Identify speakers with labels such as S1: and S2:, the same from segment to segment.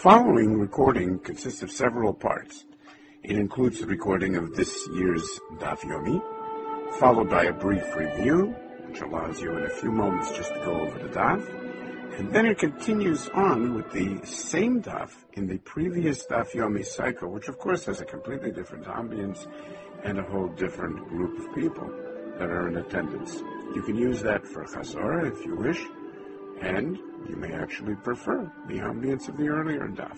S1: following recording consists of several parts. It includes the recording of this year's Daf Yomi, followed by a brief review, which allows you in a few moments just to go over the Daf, and then it continues on with the same Daf in the previous Daf Yomi cycle, which of course has a completely different ambience and a whole different group of people that are in attendance. You can use that for Chazorah if you wish, and you may actually prefer the ambience of the earlier Daf.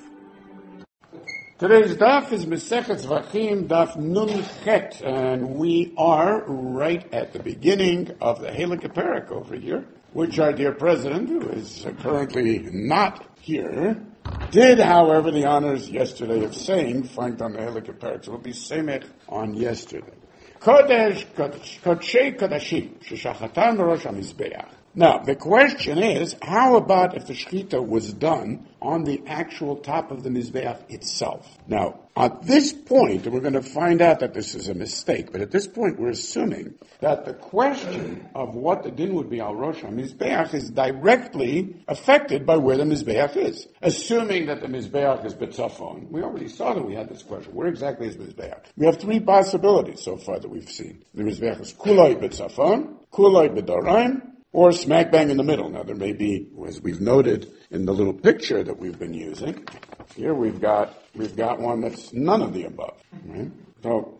S1: Today's Daf is Mesechet Zvachim, Daf Nun Chet, and we are right at the beginning of the Halakha Perek over here, which our dear President, who is currently not here, did, however, the honors yesterday of saying, find on the Halakha Perek, so we'll be Semech on yesterday. Kodesh, Kodshei Kodashim, Sheshachatan Rosh HaMizbeach. Now, the question is, how about if the Shechita was done on the actual top of the Mizbeach itself? Now, at this point, and we're going to find out that this is a mistake, but at this point we're assuming that the question of what the din would be al Rosh HaMizbeach is directly affected by where the Mizbeach is. Assuming that the Mizbeach is B'tzafon. We already saw that we had this question. Where exactly is Mizbeach? We have three possibilities so far that we've seen. The Mizbeach is Kuloi B'tzafon, Kuloi B'doraim, or smack bang in the middle. Now there may be, as we've noted in the little picture that we've been using, here we've got one that's none of the above. Right? So,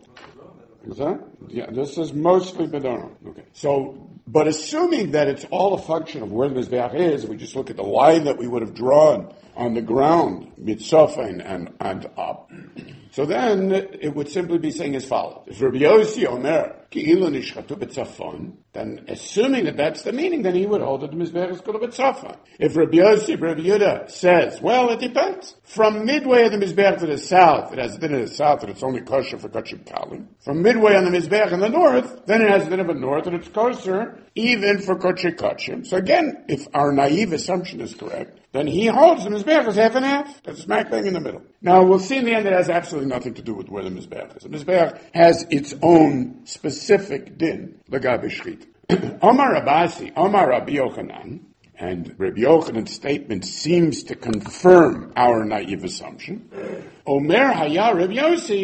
S1: is that? Yeah, this is mostly Bedorim. Okay. So, but assuming that it's all a function of where the Mizbeach is, we just look at the line that we would have drawn on the ground, mitzofin and up. So then it would simply be saying as follows. If Rabbi Yossi Omer, Ki'ilu nishchatu b'tzafon, then assuming that that's the meaning, then he would hold that the Mizbeach is called b'tzafon. If Rabbi Yossi, Rabbi Yehuda says, well, it depends. From midway of the Mizbeach to the south, it has a din in the south and it's only kosher for kachim kalim. From midway on the Mizbeach in the north, then it has a din of the north and it's kosher even for kachim kachim. So again, if our naive assumption is correct, then he holds the Mizbeach as half and half. That's smack bang in the middle. Now, we'll see in the end it has absolutely nothing to do with where the Mizbeach is. The Mizbeach has its own specific din, l'gabe shchita. Omar Rabasi, Omar Rabbi Yochanan, and Rabbi Yochanan's statement seems to confirm our naive assumption. Omer Haya Rabbi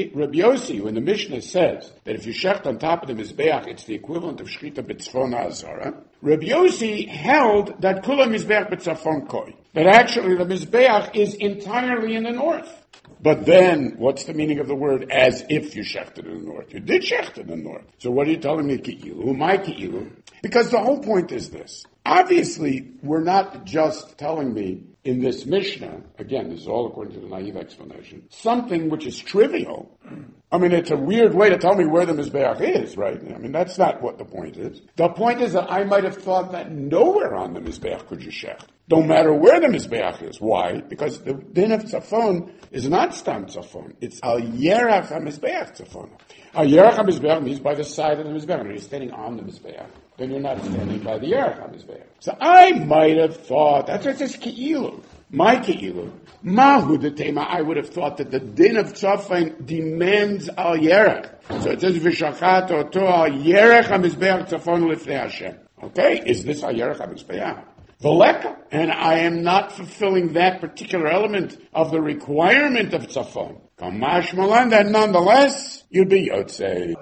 S1: Yossi, when the Mishnah says that if you shecht on top of the Mizbeach, it's the equivalent of shchita b'tzfon ha'azara, Rabbi Yossi held that kula Mizbeach b'tzafon koi, that actually the Mizbeach is entirely in the north. But then, what's the meaning of the word as if you shechted in the north? You did shecht in the north. So what are you telling me, ki'ilu? My ki'ilu? Because the whole point is this. Obviously, we're not just telling me in this Mishnah, again, this is all according to the naive explanation, something which is trivial. I mean, it's a weird way to tell me where the Mizbeach is, right? I mean, that's not what the point is. The point is that I might have thought that nowhere on the Mizbeach could you shecht. No matter where the Mizbeach is. Why? Because the din of tzafon is not stam tzafon. It's al yerach ha-Mizbeach tzafon. Al yerach ha-Mizbeach means by the side of the Mizbeach. When you're standing on the Mizbeach, then you're not standing by the yerach ha-Mizbeach. So I might have thought, that's what it says ki'ilu. My ki'ilu. Mahu detema, I would have thought that the din of tzafon demands al yerach. So it says v'shachat oto al yerach ha-Mizbeach tzafon lifnei Hashem. Okay? Is this al yerach ha-Mizbeach? V'leka, and I am not fulfilling that particular element of the requirement of tzafon. Kamash malan, that nonetheless, you'd be yotzei.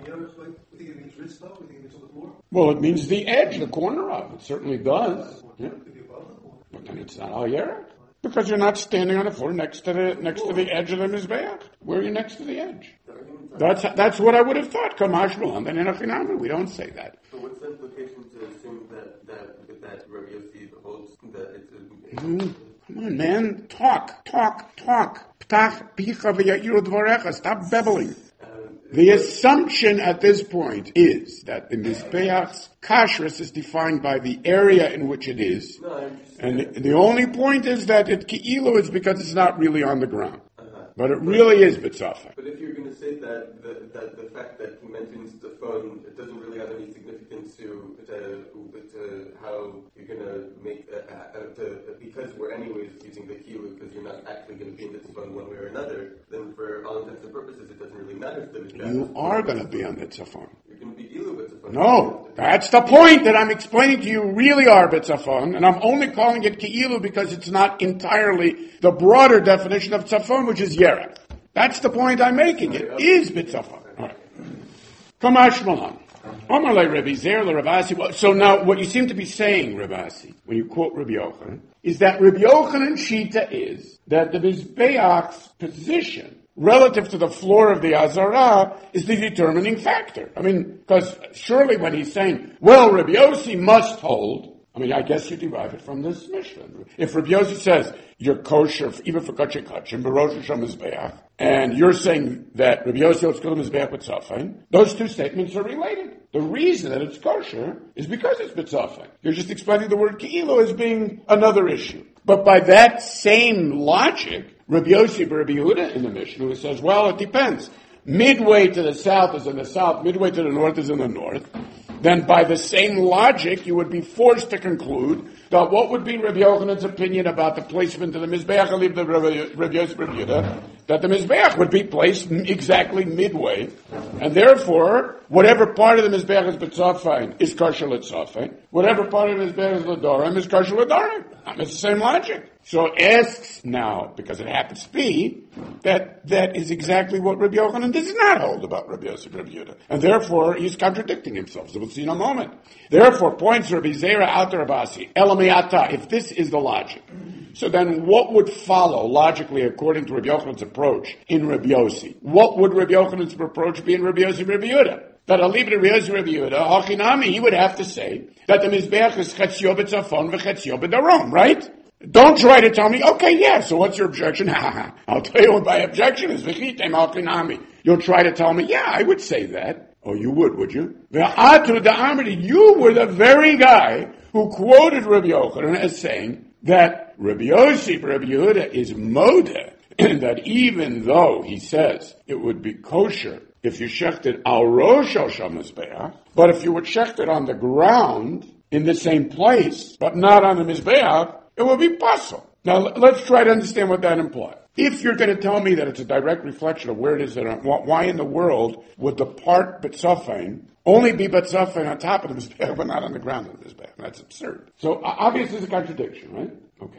S1: Well, it means the edge, the corner of it. Certainly does. Yeah. But then it's not al yerach. Because you're not standing on the floor next to the edge of the Mizbeach. Where are you next to the edge? That's what I would have thought. Kamash malan, then enochinami. We don't say that.
S2: So what's the implication to assume that Rabbi Yossi holds that it's a...
S1: Come on, man. Talk. Ptach picha v'ya'iru dvarecha. Stop babbling. The assumption at this point is that the Mizbeach's kashrus is defined by the area in which it is. And the only point is that it ki'ilu is because it's not really on the ground. But it really is b'tzafon.
S2: But if you're going to say that the fact that he mentions the phone, it doesn't really have any significance to how you're going to make because we're anyways using the ki'ilu because you're not actually going to be in the tzafon one way or another, then for all intents and purposes it doesn't really matter if the Mizbeach.
S1: You are going to be on the tzafon.
S2: You're going to be ilu with tzafon.
S1: No, that's the point that I'm explaining to you really are Bitzafon, and I'm only calling it Ki'ilu because it's not entirely the broader definition of Tzafon, which is Yerech. That's the point I'm making. It is Bitzafon. All right. Kamash Malan. So now, what you seem to be saying, Rabasi, when you quote Rabbi Yochanan, is that Rabbi Yochanan's shita is that the Mizbeach's position relative to the floor of the Azara is the determining factor. I mean, because surely when he's saying, well, Rabbi Yossi must hold, I mean, I guess you derive it from this Mishnah. If Rabbi Yossi says, you're kosher, even for kachim kachim, Barosh Hashem Mizbeach, and you're saying that Rabbi Yossi holds kol Mizbeach b'tzafein, those two statements are related. The reason that it's kosher is because it's b'tzafein. You're just explaining the word ki'ilu as being another issue. But by that same logic, Rabbi Yossi Rabbi Yehuda in the Mishnah who says, well, it depends. Midway to the south is in the south, midway to the north is in the north. Then by the same logic, you would be forced to conclude that what would be Rabbi Yochanan's opinion about the placement of the Mizbeach, I leave the Rabbi Yossi Rabbi Yehuda, that the Mizbeach would be placed exactly midway, and therefore, whatever part of the Mizbeach is B'tzafein is kosher l'tzafein, whatever part of the Mizbeach is l'dorim is kosher l'dorim. It's the same logic. So it asks now, because it happens to be, that is exactly what Rabbi Yochanan does not hold about Rabbi Yossi Rabbi Yehuda. And therefore, he's contradicting himself. So we'll see in a moment. Therefore, points Rabbi Zera out to Rabasi, Elamiyata, if this is the logic. So then what would follow, logically, according to Rabbi Yochanan's approach, in Rabbi Yossi? What would Rabbi Yochanan's approach be in Rabbi Yossi Rabbi Yehuda? That I'll leave it to Rabbi Yossi Rabbi Yehuda, Hachinami, he would have to say that the Mizbeach is Chetzio b'tzafon v'chetzio b'darom, right? Don't try to tell me, okay, yeah, so what's your objection? I'll tell you what my objection is. You'll try to tell me, yeah, I would say that. Oh, you would you? You were the very guy who quoted Rabbi Yochanan as saying that Rabbi Yossi, Rabbi Yehuda is modeh, that even though he says it would be kosher if you shechted al rosh al shamizbeach, but if you would shecht it on the ground in the same place, but not on the mizbeach, it would be possible. Now, let's try to understand what that implies. If you're going to tell me that it's a direct reflection of where it is, why in the world would the part B'tzafein only be B'tzafein on top of the Mizbeach, but not on the ground of the Mizbeach? That's absurd. So, obviously, it's a contradiction, right? Okay.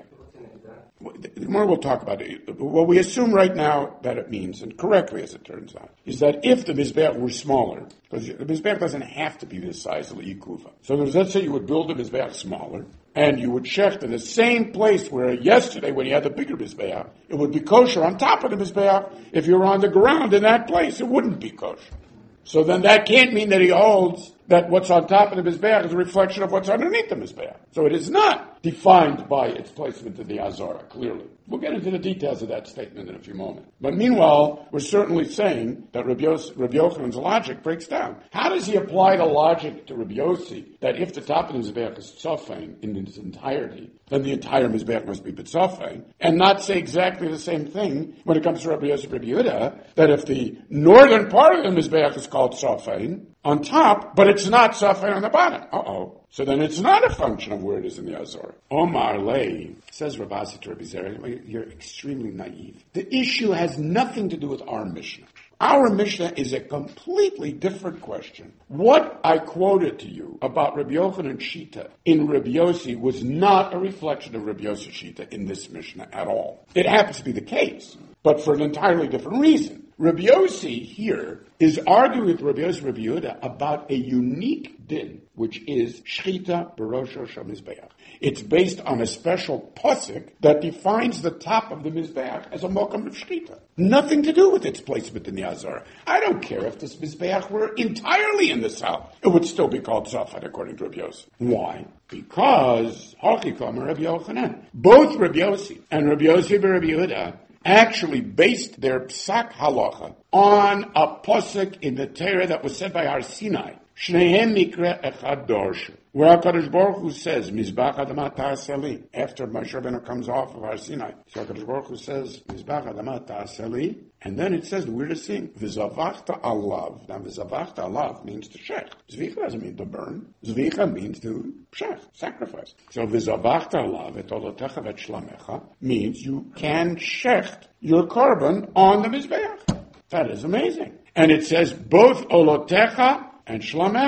S1: The more we'll talk about it. What we assume right now that it means, and correctly as it turns out, is that if the Mizbeach were smaller, because the Mizbeach doesn't have to be this size of the Yikuva. So let's say you would build the Mizbeach smaller, and you would shecht in the same place where yesterday when you had the bigger Mizbeach, it would be kosher on top of the Mizbeach. If you were on the ground in that place, it wouldn't be kosher. So then that can't mean that he holds that what's on top of the Mizbeach is a reflection of what's underneath the Mizbeach. So it is not defined by its placement in the Azara, clearly. We'll get into the details of that statement in a few moments. But meanwhile, we're certainly saying that Rabbi Yochanan's logic breaks down. How does he apply the logic to Rabbi Yossi that if the top of the Mizbeach is Tzafein in its entirety, then the entire Mizbeach must be B'tzafein, and not say exactly the same thing when it comes to Rabbi Yossi Rabbi Yehuda, that if the northern part of the Mizbeach is called Tzafein on top, but it's not Tzafein on the bottom. So then it's not a function of where it is in the Azor. Omar Lei, says Rabasi to Rabbi Zera, you're extremely naive. The issue has nothing to do with our Mishnah. Our Mishnah is a completely different question. What I quoted to you about Rabbi Yochanan Shita in Rabbi Yossi was not a reflection of Rabbi Yossi Shita in this Mishnah at all. It happens to be the case, but for an entirely different reason. Rabbi Yossi here is arguing with Rabbi Yossi Rabbi Yehuda about a unique din, which is Shchita B'Rosh HaMizbeach. It's based on a special posuk that defines the top of the Mizbeach as a mokum of Shchita. Nothing to do with its placement in the Azara. I don't care if this Mizbeach were entirely in the south. It would still be called Tzafat according to Rabbi Yossi. Why? Because Hachikam Rabbi Yochanan. Both Rabbi Yossi and Rabbi Yossi Rabbi Yehuda actually based their psak halacha on a posuk in the Torah that was said by Har Sinai. Shnehem mikra echad dorshu. Where HaKadosh Baruch Hu says, Mizbach Adama Ta'aseli, after Moshe Rabbeinu comes off of Har Sinai. So HaKadosh Baruch Hu says, Mizbach Adama Ta'aseli, and then it says the weirdest thing, V'zavachta alav. Now, V'zavachta alav means to shech. Zvicha doesn't mean to burn. Zvicha means to shech, sacrifice. So V'zavachta alav, et olotecha v'et shlamecha, means you can shecht your korban on the Mizbeach. That is amazing. And it says both olotecha and shlamecha.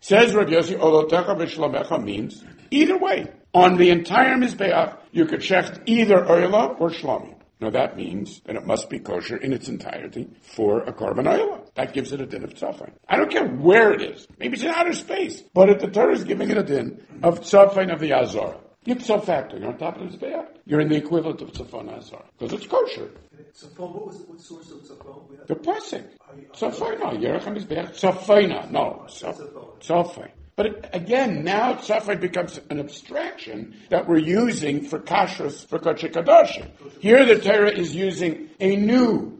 S1: Says Rabbi Yossi, Olotecha v'shlomecha means either way. On the entire Mizbeach, you could shecht either Oyla or Shlomi. Now that means that it must be kosher in its entirety for a korban Oyla. That gives it a din of tzafein. I don't care where it is. Maybe it's in outer space. But the Torah is giving it a din of tzafein of the Azara. Ipso facto, you're on top of the Mizbeach. You're in the equivalent of tzafon Azara. Because it's kosher.
S3: Tzafon, what source of tzafon?
S1: The pasuk. Tzafeina, Yerech Mizbeach. Tzafeina, no. Tzafein. But again, now tzafein becomes an abstraction that we're using for kashrus, for kodesh kadashim. Here the Torah is using a new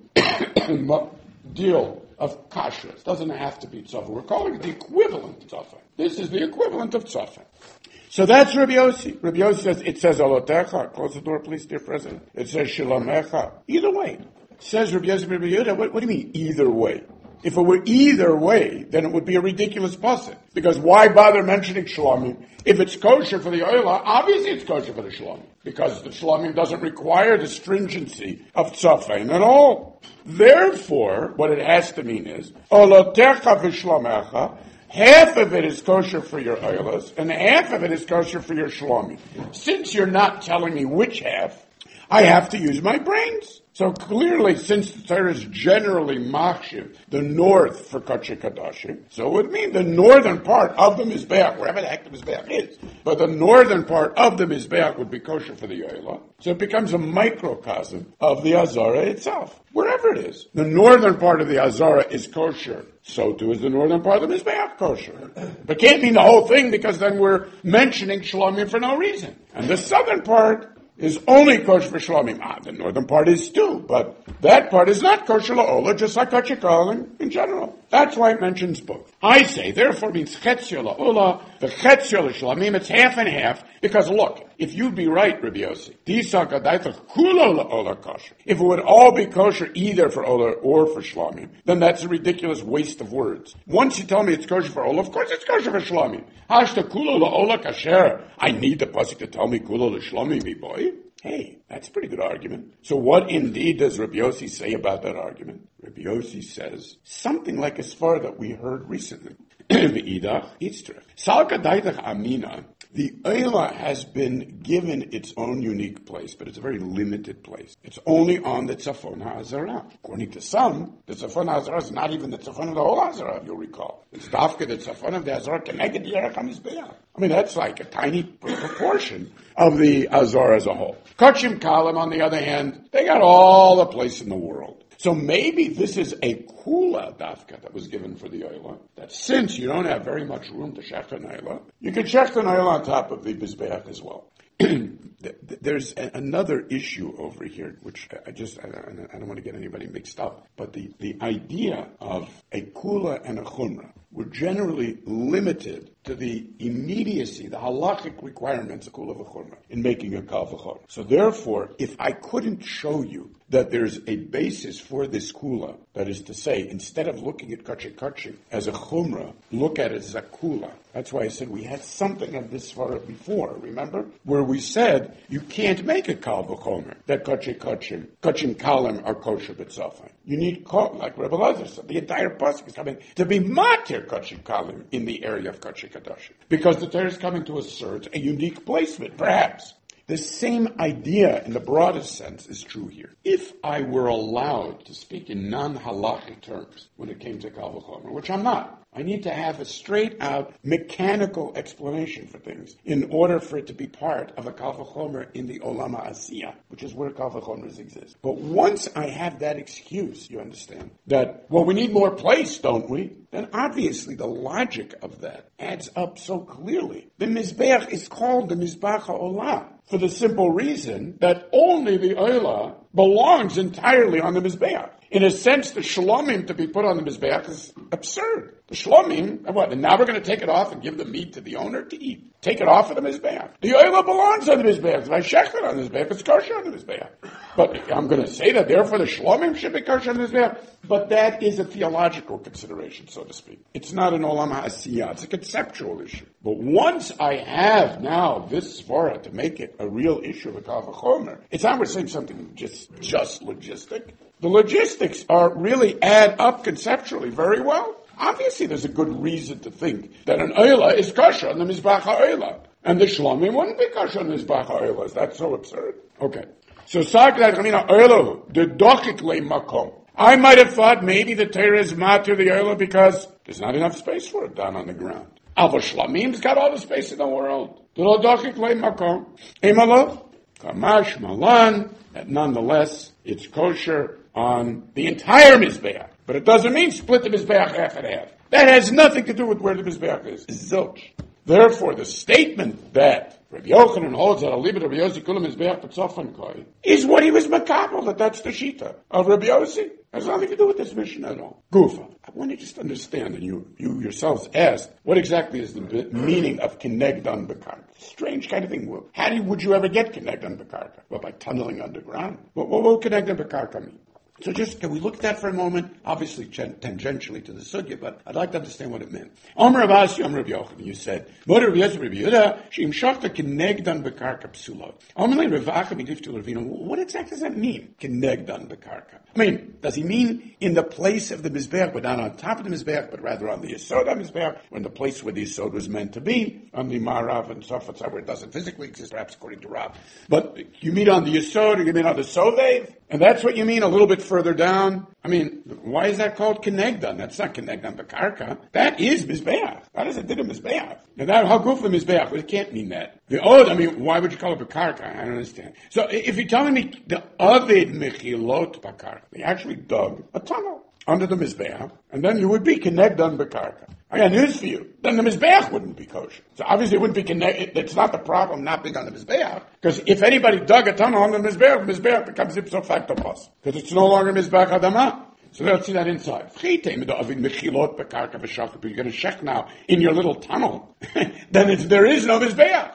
S1: deal of kashrus. It doesn't have to be tzafein. We're calling it the equivalent of tzafein. This is the equivalent of tzafein. So that's Rabbi Yossi. Rabbi Yossi says, it says olotecha. Close the door, please, dear President. It says shilamecha. Either way. It says Rabbi Yossi, Rabbi Yehuda. What do you mean, either way? If it were either way, then it would be a ridiculous pasuk. Because why bother mentioning shlomim? If it's kosher for the oyla, obviously it's kosher for the shlomim. Because the shlomim doesn't require the stringency of tzafein at all. Therefore, what it has to mean is, olotecha v'shlomecha, half of it is kosher for your oylas, and half of it is kosher for your shlomim. Since you're not telling me which half, I have to use my brains. So clearly, since the Torah is generally machshiv, the north for Kodesh Kadashim, so it would mean the northern part of the Mizbeach, wherever the heck the Mizbeach is, but the northern part of the Mizbeach would be kosher for the Yoela. So it becomes a microcosm of the Azara itself, wherever it is. The northern part of the Azara is kosher, so too is the northern part of the Mizbeach kosher. But can't mean the whole thing, because then we're mentioning Shlomim for no reason. And the southern part is only kosher for shlomim. The northern part is too, but that part is not kosher la'ola, just like kosher kalim in general. That's why it mentions both. I say, therefore, means chetzio la'ola, the chetzio l'shlamim, it's half and half, because look, if you'd be right, Rabbi Yossi, if it would all be kosher either for ola or for shlamim, then that's a ridiculous waste of words. Once you tell me it's kosher for ola, of course it's kosher for shlamim. Hashta kulo la'ola kasher. I need the pasuk to tell me kulo l'shlamim, me boy. Hey, that's a pretty good argument. So what indeed does Rabbi Yossi say about that argument? Rabbi Yossi says something like a svar that we heard recently. The Eila has been given its own unique place, but it's a very limited place. It's only on the Tzafon HaAzara. According to some, the Tzafon HaAzara is not even the Tzafon of the whole Azara, if you'll recall. It's Dafka, the Tzafon of the Azara, connected to Yerech HaMizbeach. I mean, that's like a tiny proportion of the Azara as a whole. Kachim Kalim, on the other hand, they got all the place in the world. So maybe this is a kula dafka that was given for the oila, that since you don't have very much room to shech an oila, you can shech an oila on top of the bizbeach as well. There's another issue over here, which I don't want to get anybody mixed up, but the idea of a kula and a chumrah were generally limited to the immediacy, the halachic requirements of kula v'chumrah in making a kal v'chor. So therefore, if I couldn't show you that there's a basis for this kula, that is to say, instead of looking at kachik as a chumrah, look at it as a kula. That's why I said we had something of this svara before, remember? Where we said you can't make a kal v'chomer, that kachim kalim are kosher b'tzafai. You need, like Rebbe Lazar said, the entire pasuk is coming to be matir kachim kalim in the area of kachik kadashim. Because the Torah is coming to assert a unique placement, perhaps. The same idea in the broadest sense is true here. If I were allowed to speak in non-halachic terms when it came to kal v'chomer, which I'm not, I need to have a straight-out mechanical explanation for things in order for it to be part of a kal v'chomer in the olam ha'asiyah, which is where kal v'chomers exist. But once I have that excuse, you understand, that, well, we need more place, don't we? Then obviously the logic of that adds up so clearly. The Mizbeach is called the Mizbach ha'olam for the simple reason that only the Oila belongs entirely on the Mizbeach. In a sense, the Shlomim to be put on the Mizbeach is absurd. The Shlomim, what, and now we're going to take it off and give the meat to the owner to eat. Take it off of the Mizbeach. The Oila belongs on the Mizbeach. If I shech it on the Mizbeach, it's kosher on the Mizbeach. But I'm going to say that, therefore, the Shlomim should be kosher on the Mizbeach. But that is a theological consideration, so to speak. It's not an olam ha'asiyah. It's a conceptual issue. But once I have now this svara to make it a real issue of a kal v'chomer, it's not we're saying something just logistic. The logistics really add up conceptually very well. Obviously, there's a good reason to think that an oila is kosher on the Mizbach HaOila. And the Shlomim wouldn't be kosher on the Mizbach HaOila. That's so absurd. Okay. So, Sakrat Chamina Oila, the Dochik Le Makom. I might have thought maybe the Torah is matir the oila because there's not enough space for it down on the ground. Alva Shlamim's got all the space in the world. The Lo Dochik Le Makom. Emalo, Kamash Malan, and nonetheless, it's kosher on the entire Mizbeach. But it doesn't mean split the Mizbeach half and half. That has nothing to do with where the Mizbeach is. Zilch. Therefore, the statement that Rabbi Yochanan holds that a libet Rabbi Yossi kulam Mizbeach b'tzofan koi is what he was makabel, that's the shita of Rabbi Yossi. Has nothing to do with this mission at all. Gufa. I want you to just understand, and you yourselves asked, what exactly is the meaning of kinegdan bekarka? Strange kind of thing. How would you ever get kinegdan bekarka? Well, by tunneling underground. What will kinegdan bekarka mean? So just, can we look at that for a moment? Obviously tangentially to the sugya, but I'd like to understand what it meant. Omer Avasi, Omer Rabbi Yochanan, you said, Moder Rabbi Yosef Rabbi Yehuda, Sheim Shachta Kinegdan Bekarka Psulot. Omer Revacha Midiftu Ravino, what exactly does that mean? Kinegdan Bekarka. I mean, does he mean in the place of the Mizbeach, but not on top of the Mizbeach, but rather on the Yesod Mizbeach, or in the place where the Yesod was meant to be, on the Marav and so forth, where it doesn't physically exist, perhaps according to Rav. But you mean on the Yesod, or you mean on the Sovev? And that's what you mean a little bit further down? I mean, why is that called Kinegdan? That's not Kinegdan Bekarka. That is Mizbeach. That is a din of Mizbeach. Now that, how good for Mizbeach? Well, it can't mean that. Why would you call it Bekarka? I don't understand. So if you're telling me the Avid Mechilot Bekarka, they actually dug a tunnel under the Mizbeach, and then you would be Kinegdan Bekarka. I got news for you. Then the Mizbeach wouldn't be kosher. So obviously it wouldn't be connected. It's not the problem not being on the Mizbeach. Because if anybody dug a tunnel on the Mizbeach becomes ipso facto pos. Because it's no longer Mizbeach Adama. So let's see that inside. You're going to check now in your little tunnel. Then there is no Mizbeach.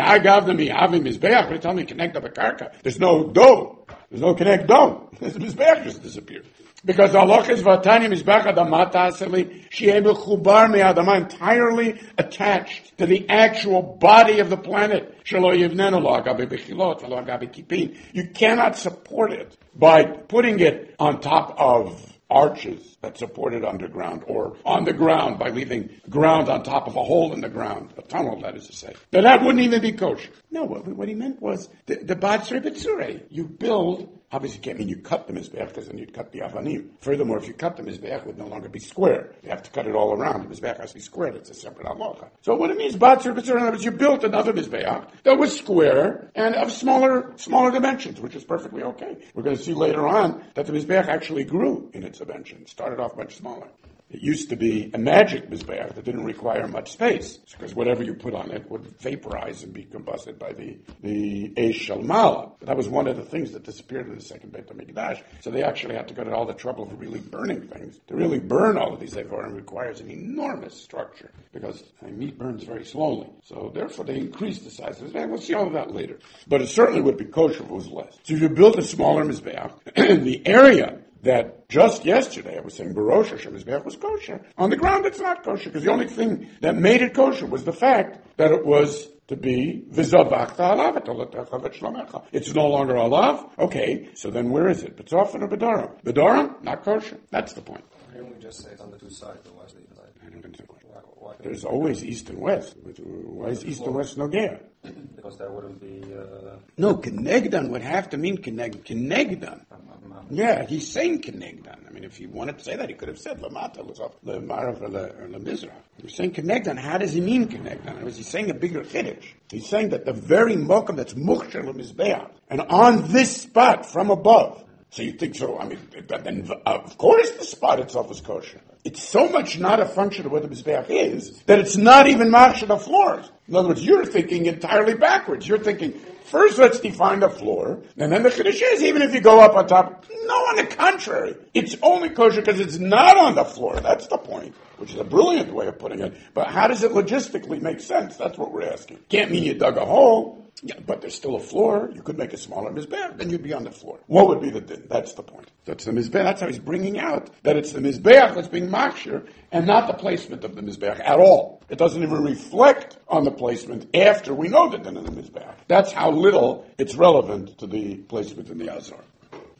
S1: But tell me connect up a karka. There's no dough. There's no connect dough. The Mizbeach just disappeared. Because Allah is Vatani Mizbach Adama Taseli, She'ebel Chubar Me Adama, entirely attached to the actual body of the planet. Shelo Yivnenu Lo Agabe Bechilot, Lo Agabe Kipin. You cannot support it by putting it on top of arches that support it underground, or on the ground by leaving ground on top of a hole in the ground, a tunnel, that is to say. Then that wouldn't even be kosher. No, what he meant was the Batzre B'tzure. You build. Obviously, it can't mean you cut the Mizbeach, because then you'd cut the Avanim. Furthermore, if you cut the Mizbeach, it would no longer be square. You have to cut it all around. The Mizbeach has to be squared. It's a separate halacha. So what it means, Batzir, in other words, you built another Mizbeach that was square and of smaller dimensions, which is perfectly okay. We're going to see later on that the Mizbeach actually grew in its dimensions. It started off much smaller. It used to be a magic Mizbeach that didn't require much space, because whatever you put on it would vaporize and be combusted by the Eish Shalmala. But that was one of the things that disappeared in the second Beit HaMikdash. So they actually had to go to all the trouble of really burning things. To really burn all of these Evorim requires an enormous structure, because meat burns very slowly. So therefore they increased the size of the Mizbeach. We'll see all of that later. But it certainly would be kosher if it was less. So if you built a smaller Mizbeach, the area that just yesterday I was saying Barosh Hashem Mizbeach was kosher. On the ground it's not kosher, because the only thing that made it kosher was the fact that it was to be V'zavachta alav etolatecha v'shlomecha. It's no longer alav. Okay, so then where is it? B'tzofan or B'daram? B'daram, not kosher. That's the point.
S4: Why don't we just say it's on the two sides, the west and east side?
S1: I don't understand. There's always east and west. Why is east and west nogea?
S4: Because that wouldn't be...
S1: No, Kenegdan would have to mean Kenegdan. Yeah, he's saying Kenegdan. I mean, if he wanted to say that, he could have said Lamata, Lemarav, or Lemizrach. He's saying Kenegdan. How does he mean Kenegdan? He's saying a bigger Kiddush. He's saying that the very Mokum that's Mukhshar Lemizbeach, and on this spot from above. So you think so, I mean, then of course the spot itself is kosher. It's so much not a function of what the Mizbeach is, that it's not even machshir the floors. In other words, you're thinking entirely backwards. You're thinking, first let's define the floor, and then the Kiddush is, even if you go up on top. No, on the contrary. It's only kosher because it's not on the floor. That's the point, which is a brilliant way of putting it. But how does it logistically make sense? That's what we're asking. Can't mean you dug a hole. Yeah, but there's still a floor. You could make a smaller Mizbeach, then you'd be on the floor. What would be the din? That's the point. That's the Mizbeach. That's how he's bringing out that it's the Mizbeach that's being machshir and not the placement of the Mizbeach at all. It doesn't even reflect on the placement after we know the din of the Mizbeach. That's how little it's relevant to the placement in the Azor.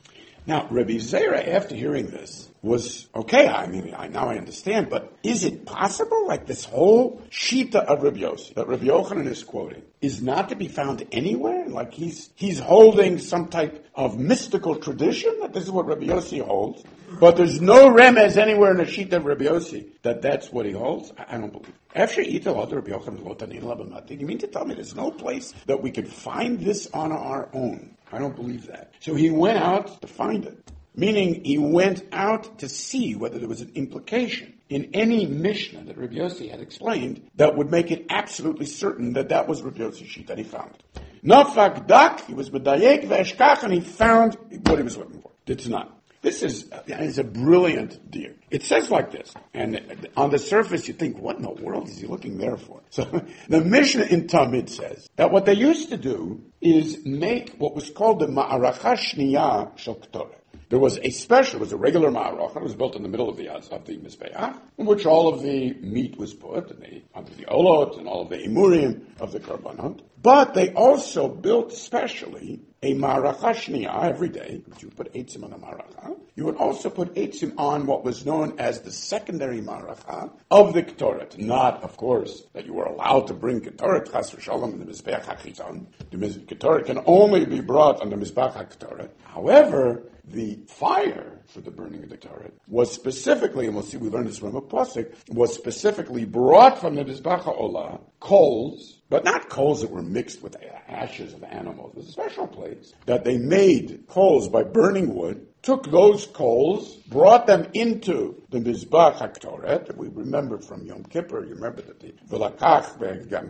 S1: Now, Rabbi Zera, after hearing this, was, okay, now I understand, but is it possible, like this whole Shita of Rabbi Yossi, that Rabbi Yochanan is quoting, is not to be found anywhere? Like he's holding some type of mystical tradition, that this is what Rabbi Yossi holds, but there's no remez anywhere in the Shita of Rabbi Yossi that that's what he holds? I don't believe it. After Rabbi Yochanan, you mean to tell me there's no place that we could find this on our own? I don't believe that. So he went out to find it. Meaning he went out to see whether there was an implication in any Mishnah that Rabbi Yossi had explained that would make it absolutely certain that that was Rabbi Yossi's sheet, and he found it. Nafak dak, he was bedayek ve'eshkach, and he found what he was looking for. It's not. This is a brilliant deal. It says like this, and on the surface you think, what in the world is he looking there for? So the Mishnah in Tamid says that what they used to do is make what was called the Ma'aracha Shniyah Shel Ketoret. There was a regular ma'arach. It was built in the middle of the Mizbeach, in which all of the meat was put, and under the olot, and all of the imurim of the karbanot. But they also built specially a ma'aracha shniyah every day, which you would put eitzim on the ma'aracha. You would also put eitzim on what was known as the secondary ma'aracha of the ketoret. Not, of course, that you were allowed to bring ketoret chas v'shalom in the Mizbeach HaChitzon. The ketoret can only be brought on the Mizbeach HaKetoret. However, the fire for the burning of the Ketoret was specifically, and we'll see, we learned this from a pasuk, was specifically brought from the Mizbeach HaOlah, coals, but not coals that were mixed with ashes of animals. It was a special place that they made coals by burning wood, took those coals, brought them into the Mizbeach HaKetoret, that we remember from Yom Kippur. You remember that the V'lakach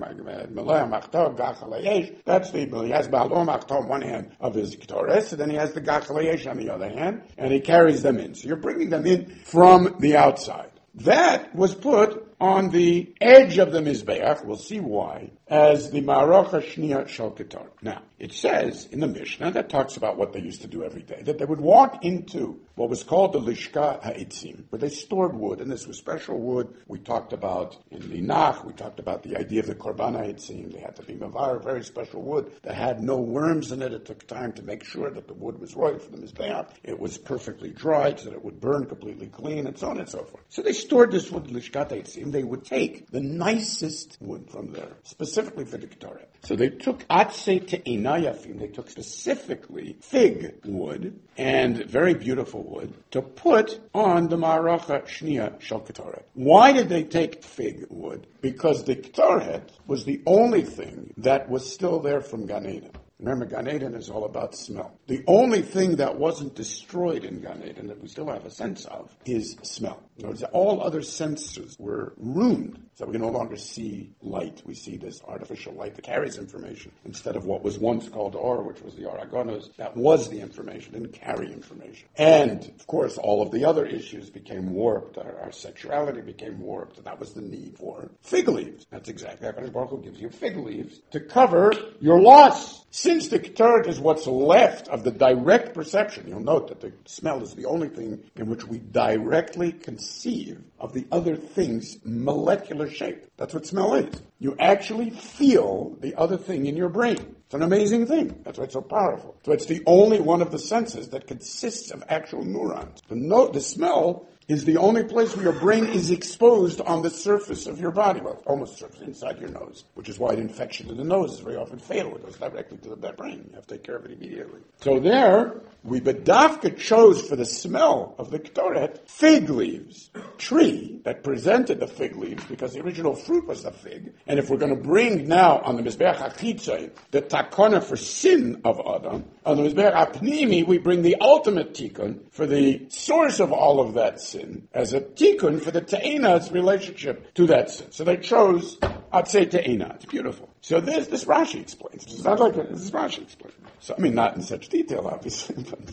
S1: Melech Machtor Gach Halayesh. That's the he has Ba'alom Machtor on one hand of his Ketoret, and then he has the Gach Halayesh on the other hand, and he carries them in. So you're bringing them in from the outside. That was put on the edge of the Mizbeach, we'll see why, as the Ma'aracha Shniyah Shel Ketoret. Now, it says in the Mishnah that talks about what they used to do every day, that they would walk into what was called the Lishka Ha'itzim, where they stored wood, and this was special wood. We talked about in the Nach, we talked about the idea of the Korban Ha'itzim. They had to be mavar, very special wood that had no worms in it. It took time to make sure that the wood was right for the Mizbeach. It was perfectly dried so that it would burn completely clean, and so on and so forth. So they stored this wood, Lishka Ha'itzim. They would take the nicest wood from there, specifically for the Ketoret. So they took Atzei Te'ina Yafim, they took specifically fig wood, and very beautiful wood, to put on the Ma'aracha Shniyah Shel Ketoret. Why did they take fig wood? Because the Ketoret was the only thing that was still there from Gan Eden. Remember, Gan Eden is all about smell. The only thing that wasn't destroyed in Gan Eden that we still have a sense of is smell. In other words, all other senses were ruined. So we can no longer see light. We see this artificial light that carries information instead of what was once called or, which was the Aragonos. That was the information, didn't carry information. And, of course, all of the other issues became warped. Our sexuality became warped, and that was the need for fig leaves. That's exactly how HaKadosh Baruch Hu gives you fig leaves to cover your loss. Since the Ketoret is what's left of the direct perception, you'll note that the smell is the only thing in which we directly conceive of the other thing's molecular shape. That's what smell is. You actually feel the other thing in your brain. It's an amazing thing. That's why it's so powerful. So it's the only one of the senses that consists of actual neurons. The smell is the only place where your brain is exposed on the surface of your body. Well, almost surface, inside your nose, which is why an infection in the nose is very often fatal. It goes directly to the brain. You have to take care of it immediately. So there, we Bedavka chose for the smell of the Ketoret fig leaves, tree that presented the fig leaves because the original fruit was the fig. And if we're going to bring now on the Mizbeach HaChitzon the takona for sin of Adam, on the Mizbeach HaPnimi we bring the ultimate tikkun for the source of all of that sin as a tikkun for the te'ina's relationship to that sin. So they chose Atzei Te'ina. It's beautiful. So this Rashi explains. It's not like this is Rashi explains. So I mean, not in such detail, obviously.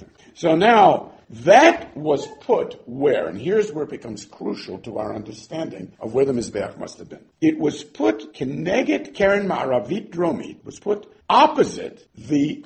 S1: So now that was put where, and here's where it becomes crucial to our understanding of where the Mizbeach must have been. It was put Keneget Keren Ma'aravit Dromit. It was put opposite the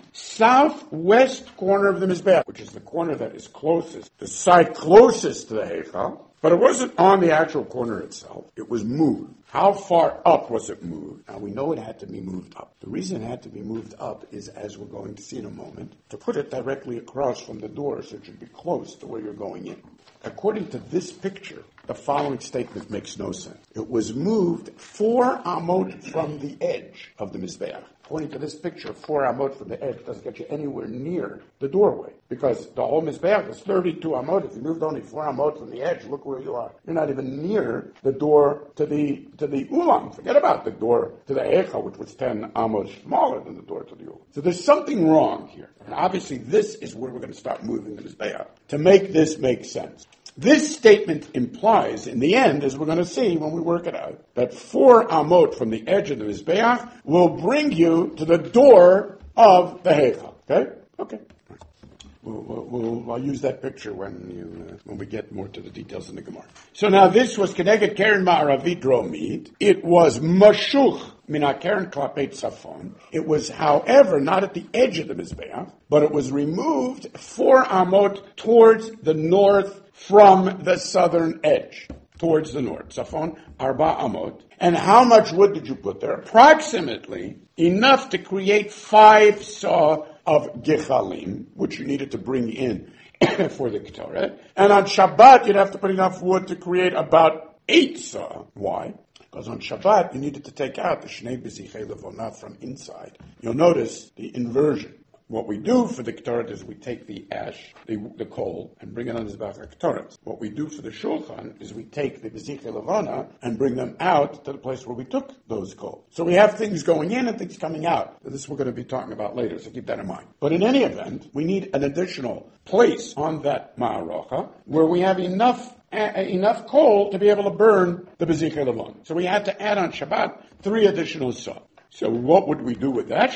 S1: southwest corner of the Mizbeach, which is the corner that is closest, the side closest to the Heichal, But it wasn't on the actual corner itself. It was moved. How far up was it moved? Now, we know it had to be moved up. The reason it had to be moved up is, as we're going to see in a moment, to put it directly across from the door so it should be close to where you're going in. According to this picture, the following statement makes no sense. It was moved 4 amot from the edge of the Mizbeach. According to this picture, 4 amot from the edge doesn't get you anywhere near the doorway, because the whole Mizbeach is 32 amot. If you moved only 4 amot from the edge, look where you are. You're not even near the door to the ulam. Forget about the door to the Eicha, which was 10 amot smaller than the door to the ulam. So there's something wrong here. And obviously this is where we're going to start moving the Mizbeach to make this make sense. This statement implies, in the end, as we're going to see when we work it out, that 4 amot from the edge of the Mizbeach will bring you to the door of the Heichal. Okay? Okay. I'll use that picture when we get more to the details in the Gemara. So now this was Keneged Keren Ma'aravit Dromit. It was Mashuch Mina Keren Klapet Safon. It was, however, not at the edge of the Mizbeach, but it was removed 4 amot towards the north from the southern edge, towards the north. Safon, Arba Amot. And how much wood did you put there? Approximately enough to create 5 saw of gechalim, which you needed to bring in for the Ketores. And on Shabbat, you'd have to put enough wood to create about 8 saw. Why? Because on Shabbat, you needed to take out the Shnei Bezichei Levonah from inside. You'll notice the inversion. What we do for the Ketores is we take the ash, the coal, and bring it on the Mizbeach HaKetoret. What we do for the Shulchan is we take the Bezichei Levana and bring them out to the place where we took those coal. So we have things going in and things coming out. This we're going to be talking about later, so keep that in mind. But in any event, we need an additional place on that Ma'arocha where we have enough coal to be able to burn the Bezichei Levana. So we had to add on Shabbat 3 additional saw. So what would we do with that?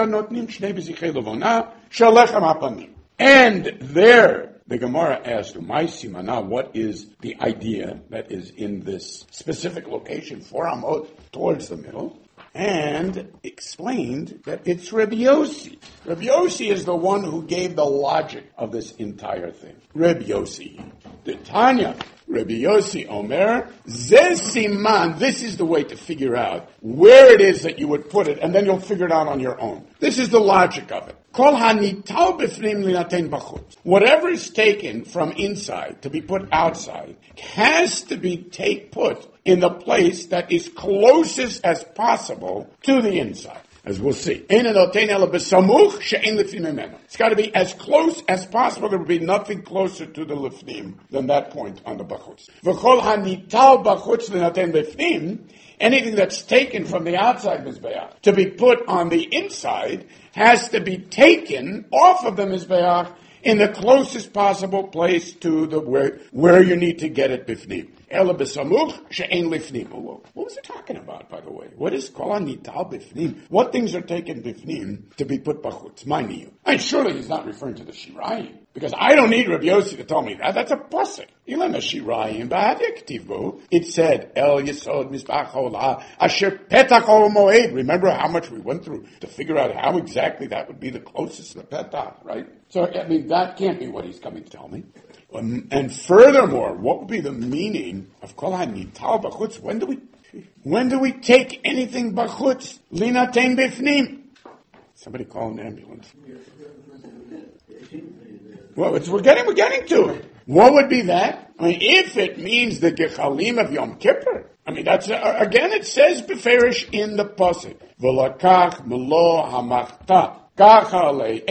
S1: And there, the Gemara asked, what is the idea that is in this specific location, 4 amot towards the middle? And explained that it's Rabbi Yossi. Rabbi Yossi is the one who gave the logic of this entire thing. Rabbi Yossi, the Tanya, Rabbi Yossi Omer, Zeh Siman, this is the way to figure out where it is that you would put it, and then you'll figure it out on your own. This is the logic of it. Kol hanital b'fnim linaten b'chutz. Whatever is taken from inside to be put outside has to be put in the place that is closest as possible to the inside. As we'll see. It's got to be as close as possible. There will be nothing closer to the lifnim than that point on the bachutz. Anything that's taken from the outside Mizbeach to be put on the inside has to be taken off of the Mizbeach in the closest possible place to the where you need to get it bifnim. Ela besamuch she'en lifnim. What was it talking about, by the way? What is kol hanital bifnim? What things are taken bifnim to be put bachutz? Mind you. And surely he's not referring to the shirayim, because I don't need Rabbi Yossi to tell me that. That's a pasuk. Ilem shirayim ba'adik tivbu. It said El Yesod Mizbach Holah Asher Petach Ol Moed. Remember how much we went through to figure out how exactly that would be the closest to the Petach, right? So I mean that can't be what he's coming to tell me. And furthermore, what would be the meaning of kol hanital b'chutz? When do we take anything b'chutz? Linaten b'fnim. Somebody call an ambulance. Well, we're getting to it. What would be that? I mean, if it means the gechalim of Yom Kippur, I mean, that's again. It says beferish in the pasuk. V'lakach melo hamachta. What's wrong with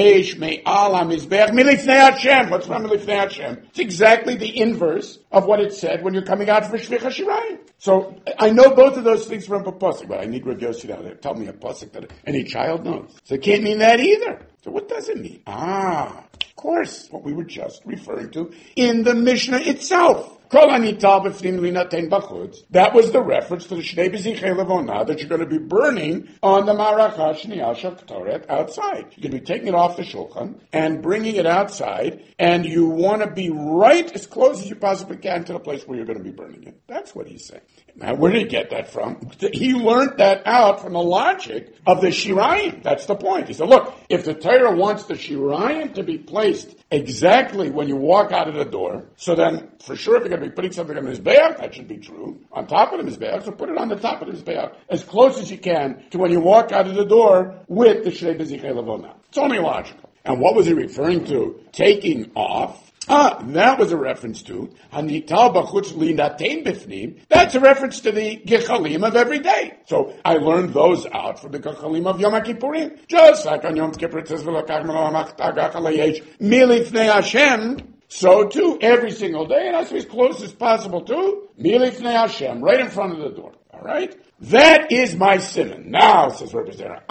S1: Milifnei Hashem? It's exactly the inverse of what it said when you're coming out for Shvicha Shirayim. So I know both of those things from a pasuk, but I need Rabbi Yossi to tell me a pasuk that any child knows. So it can't mean that either. So what does it mean? Of course, what we were just referring to in the Mishnah itself. That was the reference to the Shnei Bezichei Levonah that you're going to be burning on the Ma'aracha Shniyah Shel Ketoret outside. You're going to be taking it off the Shulchan and bringing it outside, and you want to be right as close as you possibly can to the place where you're going to be burning it. That's what he's saying. Now, where did he get that from? He learned that out from the logic of the Shirayim. That's the point. He said, look, if the Torah wants the Shirayim to be placed exactly when you walk out of the door, so then For sure, if you're going to be putting something on the Mizbeach, that should be true. On top of the Mizbeach, so put it on the top of the Mizbeach, as close as you can to when you walk out of the door with the Shrei Bezichei Levona. It's only logical. And what was he referring to? Taking off. That was a reference to Hanital Bachutz Linatein Bifnim. That's a reference to the Gechalim of every day. So I learned those out from the Gechalim of Yom Kippurim. Just like on Yom Kippur it says V'lokach Melach Tagachalayesh Milifnei Hashem. So too, every single day, it has to be as close as possible to Milifnei Hashem, right in front of the door. All right? That is my simon. Now, says Rabbi Zera,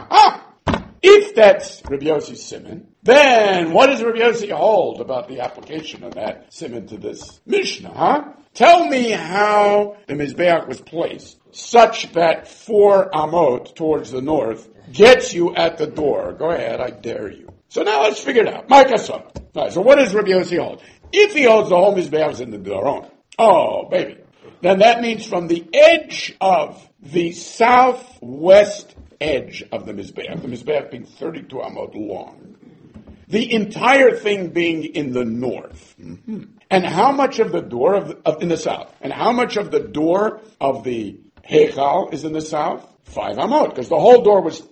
S1: if that's Rabbi Yossi's simon, then what does Rabbi Yossi hold about the application of that simon to this Mishnah, Tell me how the Mizbeach was placed, such that 4 amot towards the north gets you at the door. Go ahead, I dare you. So now let's figure it out. Micah son. Right, so what does Rabbi Yossi hold? If he holds the whole Mizbeach is in the Doron, baby, then that means from the edge of the southwest edge of the Mizbeach being 32 amot long, the entire thing being in the north. Mm-hmm. And how much of the door in the south? And how much of the door of the Heichal is in the south? 5 amot, because the whole door was.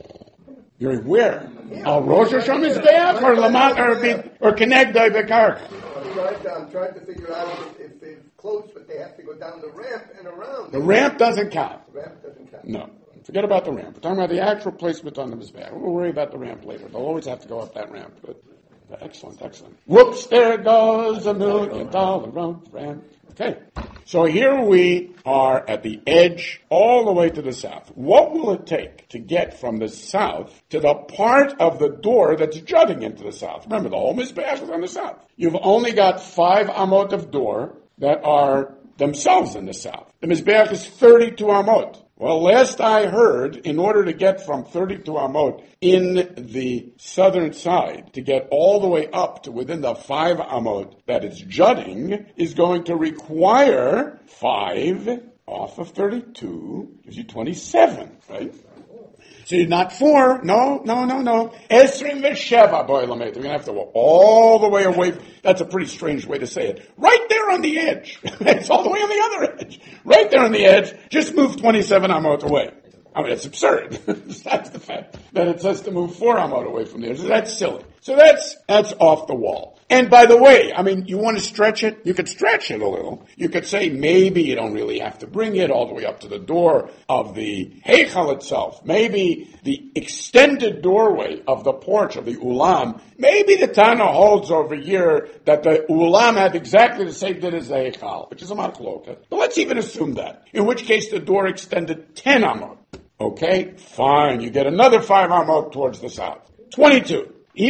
S1: You're where? Al Rosh Hashanah Mizbeach or Lamat or Kenegdai Bekar?
S5: I'm trying to figure out if they're close, but they have to go down the ramp and around.
S1: The ramp doesn't count.
S5: The ramp doesn't count.
S1: No. Forget about the ramp. We're talking about the actual placement on the Mizbeach. We'll worry about the ramp later. They'll always have to go up that ramp. But excellent. Whoops, there goes $1 million ramp. Okay. So here we are at the edge all the way to the south. What will it take to get from the south to the part of the door that's jutting into the south? Remember, the whole Mizbeach is on the south. You've only got 5 amot of door that are themselves in the south. The Mizbeach is 32 amot. Well, last I heard, in order to get from 32 amot in the southern side, to get all the way up to within the 5 amot that it's jutting, is going to require 5 off of 32, gives you 27, right? So you're not 4, no. Esrim v'sheva, boy, Lamed. We're going to have to go all the way away. That's a pretty strange way to say it. Right there on the edge. It's all the way on the other edge. Right there on the edge, just move 27 amot away. I mean, it's absurd. That's the fact that it says to move 4 amot away from the edge. That's silly. So that's off the wall. And by the way, I mean, you want to stretch it? You could stretch it a little. You could say maybe you don't really have to bring it all the way up to the door of the Heichal itself. Maybe the extended doorway of the porch of the Ulam, maybe the Tana holds over here that the Ulam had exactly the same din as the Heichal, which is a machloka. But let's even assume that, in which case the door extended 10 amot. Okay, fine. You get another 5 amot towards the south. 22. You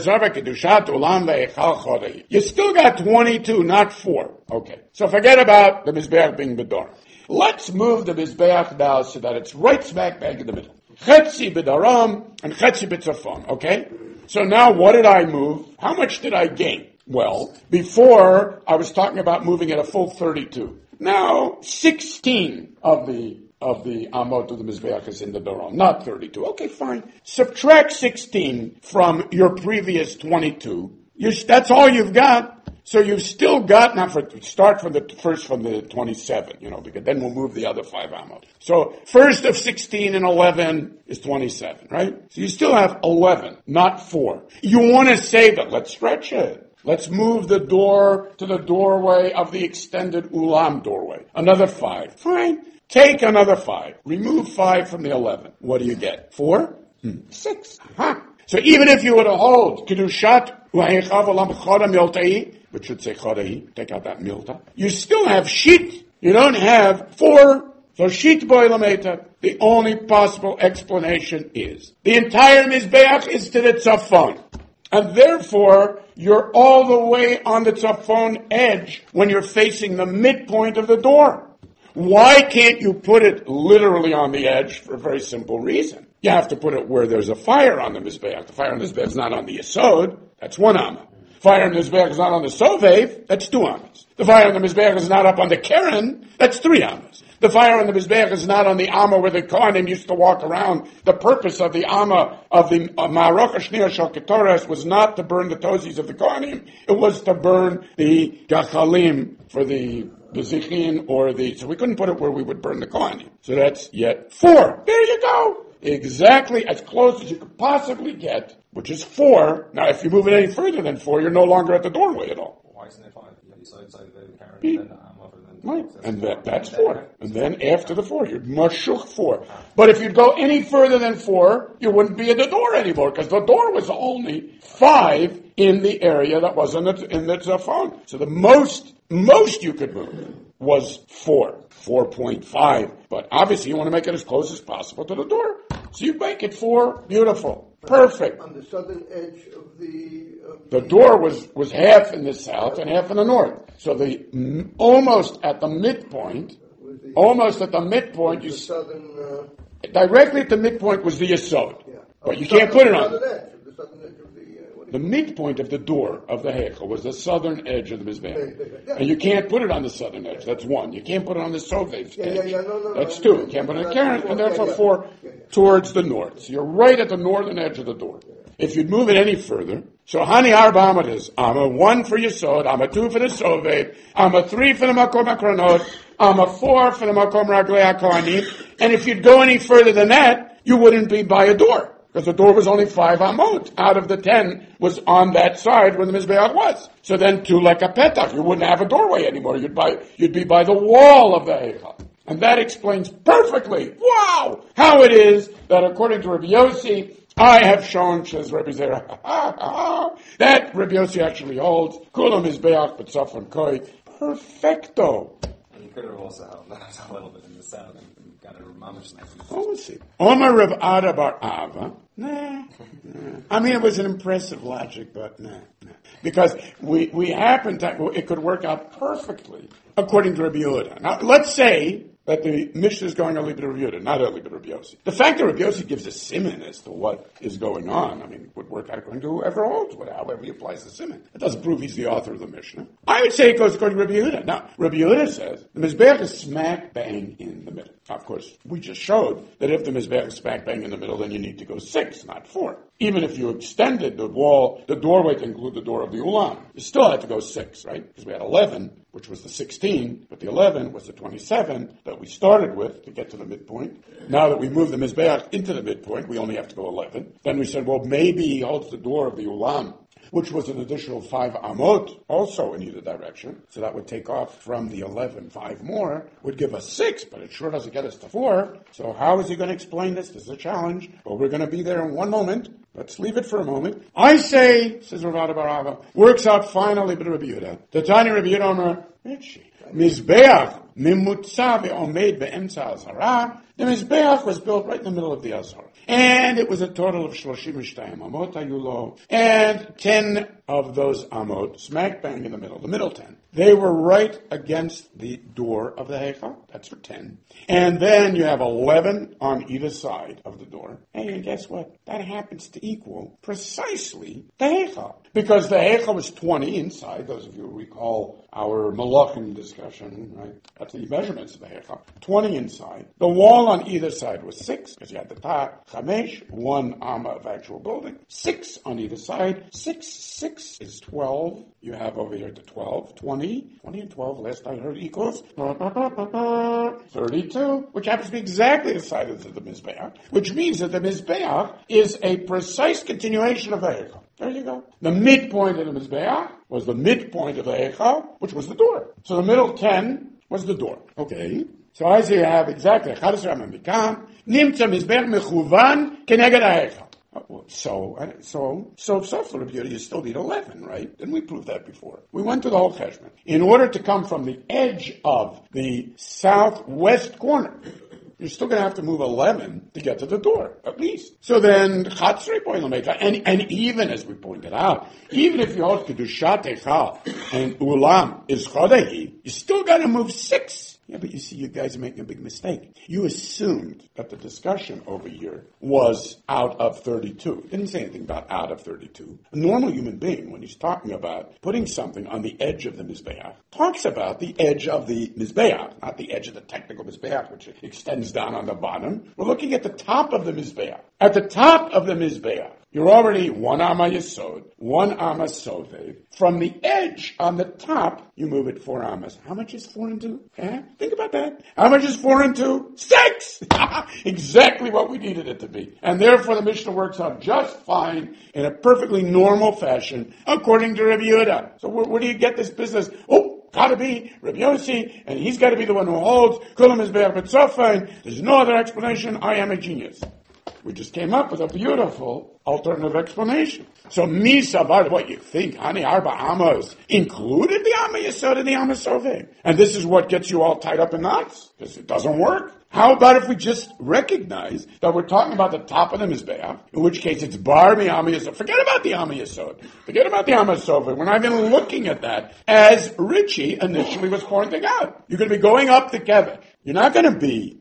S1: still got 22, not 4. Okay, so forget about the Mizbeach being Bedor. Let's move the Mizbeach now so that it's right smack bang in the middle. Chetzi B'daram and Chetzi B'tzafon, okay? So now what did I move? How much did I gain? Well, before I was talking about moving at a full 32. Now, 16 of the amot of the Mizbeach is in the Doron, not 32. Okay, fine. Subtract 16 from your previous 22. That's all you've got. So you've still got, start from the 27, because then we'll move the other 5 amot. So first of 16 and 11 is 27, right? So you still have 11, not 4. You want to save it. Let's stretch it. Let's move the door to the doorway of the extended Ulam doorway. Another 5. Fine. Take another 5. Remove 5 from the 11. What do you get? 4? 6. Huh. So even if you were to hold Kedushat U'Heichav Olam Choda Miltai, which should say Chodahi, take out that Milta, you still have Shit. You don't have 4. So Shit Boy Lameta. The only possible explanation is the entire Mizbeach is to the Tzafon. And therefore, you're all the way on the Tzafon edge when you're facing the midpoint of the door. Why can't you put it literally on the edge? For a very simple reason. You have to put it where there's a fire on the Mizbeach. The fire on the Mizbeach is not on the Yesod. That's 1 amma. Fire on the Mizbeach is not on the Sovev. That's 2 ammas. The fire on the Mizbeach is not up on the Keren. That's 3 ammas. The fire on the Mizbeach is not on the Amma where the Kohanim used to walk around. The purpose of the Amma of the Ma'arach HaShniyah Shel Ketores was not to burn the tozis of the Kohanim. It was to burn the Gachalim for the Zichin or so we couldn't put it where we would burn the Kohanim. So that's yet 4. There you go. Exactly as close as you could possibly get, which is 4. Now, if you move it any further than 4, you're no longer at the doorway at all.
S4: Why isn't it 5? You have the side of the Karen,
S1: Be-
S4: and then the Amma, and then
S1: Right, and that's 4. And then after the 4, you're Mashuch 4. But if you'd go any further than 4, you wouldn't be at the door anymore, because the door was only 5 in the area that was in the phone. So the most you could move was 4.5. But obviously you want to make it as close as possible to the door. So you make it 4, beautiful, perfect.
S5: On the southern edge of
S1: The door was half in the south and half in the north. So almost at the midpoint,
S5: the southern,
S1: directly at the midpoint was the Yesod.
S5: yeah.
S1: But you can't put it on.
S5: The southern edge of the,
S1: The midpoint of the door of the Heichel was the southern edge of the Mizbeach.
S5: Yeah.
S1: And you can't put it on the southern edge. That's 1. You can't put it on the Sovev's edge.
S5: No,
S1: That's 2. You can't put it on the Karen. And therefore 4 towards the north. So you're right at the northern edge of the door. If you'd move it any further, so Hani Arba Amadas, Amma 1 for Yesod, Amma 2 for the Sovev, Amma 3 for the Makom HaKronot, Amma 4 for the Makom Raglei HaKohanim, and if you'd go any further than that, you wouldn't be by a door. Because the door was only 5 amot. Out of the 10 was on that side where the Mizbeach was. So then, to like a petach, you wouldn't have a doorway anymore. You'd be by the wall of the Heichal. And that explains perfectly, wow, how it is that according to Rabbi Yossi, I have shown, says Rabbi Zera, that Rabbi Yossi actually holds, Kulam Mizbeach, but Safon Koi, perfecto.
S4: And you could have also held that a little bit in the south and got a mamish next.
S1: Oh, we'll see. Omar Rav Ada Bar Ava. Nah. I mean, it was an impressive logic, but nah. Because we happened to, it could work out perfectly according to Rabbi Yehuda. Now, let's say that the Mishnah is going only to Rabbi Yehuda, not only to Rabbi Yossi. The fact that Rabbi Yossi gives a siman as to what is going on, I mean, it would work out according to whoever holds, however he applies the siman. It doesn't prove he's the author of the Mishnah. I would say it goes according to Rabbi Yehuda. Now, Rabbi Yehuda says the Mizbeach is smack bang in the middle. Of course, we just showed that if the Mizbeach is smack bang in the middle, then you need to go 6, not 4. Even if you extended the wall, the doorway to include the door of the Ulam, you still had to go 6, right? Because we had 11, which was the 16, but the 11 was the 27 that we started with to get to the midpoint. Now that we moved the Mizbeach into the midpoint, we only have to go 11. Then we said, well, maybe he holds the door of the Ulam, which was an additional 5 amot, also in either direction. So that would take off from the 11, 5 more, would give us 6, but it sure doesn't get us to 4. So how is he going to explain this? This is a challenge, but we're going to be there in one moment. Let's leave it for a moment. I say, says Rav Ada Bar Ava, works out finally with Rabbi Yehuda. The Tani Rabbi Yehuda Omer, Mizbeach, Mimutza ve'omed be'emtza azhara. The Mizbeach was built right in the middle of the Azhar. And it was a total of 32 amot ayulo. And 10 of those amot, smack bang in the middle 10. They were right against the door of the Heichal. That's for 10. And then you have 11 on either side of the door. And guess what? That happens to equal precisely the Heichal. Because the Heichal was 20 inside. Those of you who recall our Malachim discussion, right? That's the measurements of the Heichal. 20 inside. The wall on either side was 6, because you had the Ta, Chamesh, 1 amma of actual building. 6 on either side. 6 is 12. You have over here the 12, 20 and 12, last I heard equals 32, which happens to be exactly the size of the Mizbeach, which means that the Mizbeach is a precise continuation of the Heichal. There you go. The midpoint of the Mizbeach was the midpoint of the Heichal, which was the door. So the middle 10 was the door. Okay. So I say you have exactly 11 Ramamikam, Nimtza Mizbeach Mechuvan Keneged HaHeichal. So for Rabbi Yehuda, you still need 11, right? Didn't we prove that before? We went to the whole cheshbon. In order to come from the edge of the southwest corner, you're still going to have to move 11 to get to the door, at least. So then, Chatzrei Poilameka, and even as we pointed out, even if you hold Kedushat Heichal and Ulam is Chodehi, you still got to move 6. Yeah, but you see, you guys are making a big mistake. You assumed that the discussion over here was out of 32. Didn't say anything about out of 32. A normal human being, when he's talking about putting something on the edge of the Mizbeach, talks about the edge of the Mizbeach, not the edge of the technical Mizbeach, which extends down on the bottom. We're looking at the top of the Mizbeach. At the top of the Mizbeach, you're already 1 Amma Yesod, 1 Amma Sovev. From the edge on the top, you move it 4 Ammas. How much is 4 and 2? Think about that. How much is 4 and 2? 6! Exactly what we needed it to be. And therefore the Mishnah works out just fine in a perfectly normal fashion, according to Rabbi Yehuda. So where do you get this business? Gotta be Rabbi Yossi, and he's gotta be the one who holds Kulam Mizbeach B'Tzofan. There's no other explanation. I am a genius. We just came up with a beautiful alternative explanation. So, Misavar, what you think, Hani Arba Amos included the Amma Yesod and the Amma Soveh. And this is what gets you all tied up in knots, because it doesn't work. How about if we just recognize that we're talking about the top of the Mizbeach, in which case it's Bar Mi Amma Yesod. Forget about the Amma Yesod. Forget about the Amma Soveh. We're not even looking at that as Richie initially was pointing out. You're going to be going up together. You're not going to be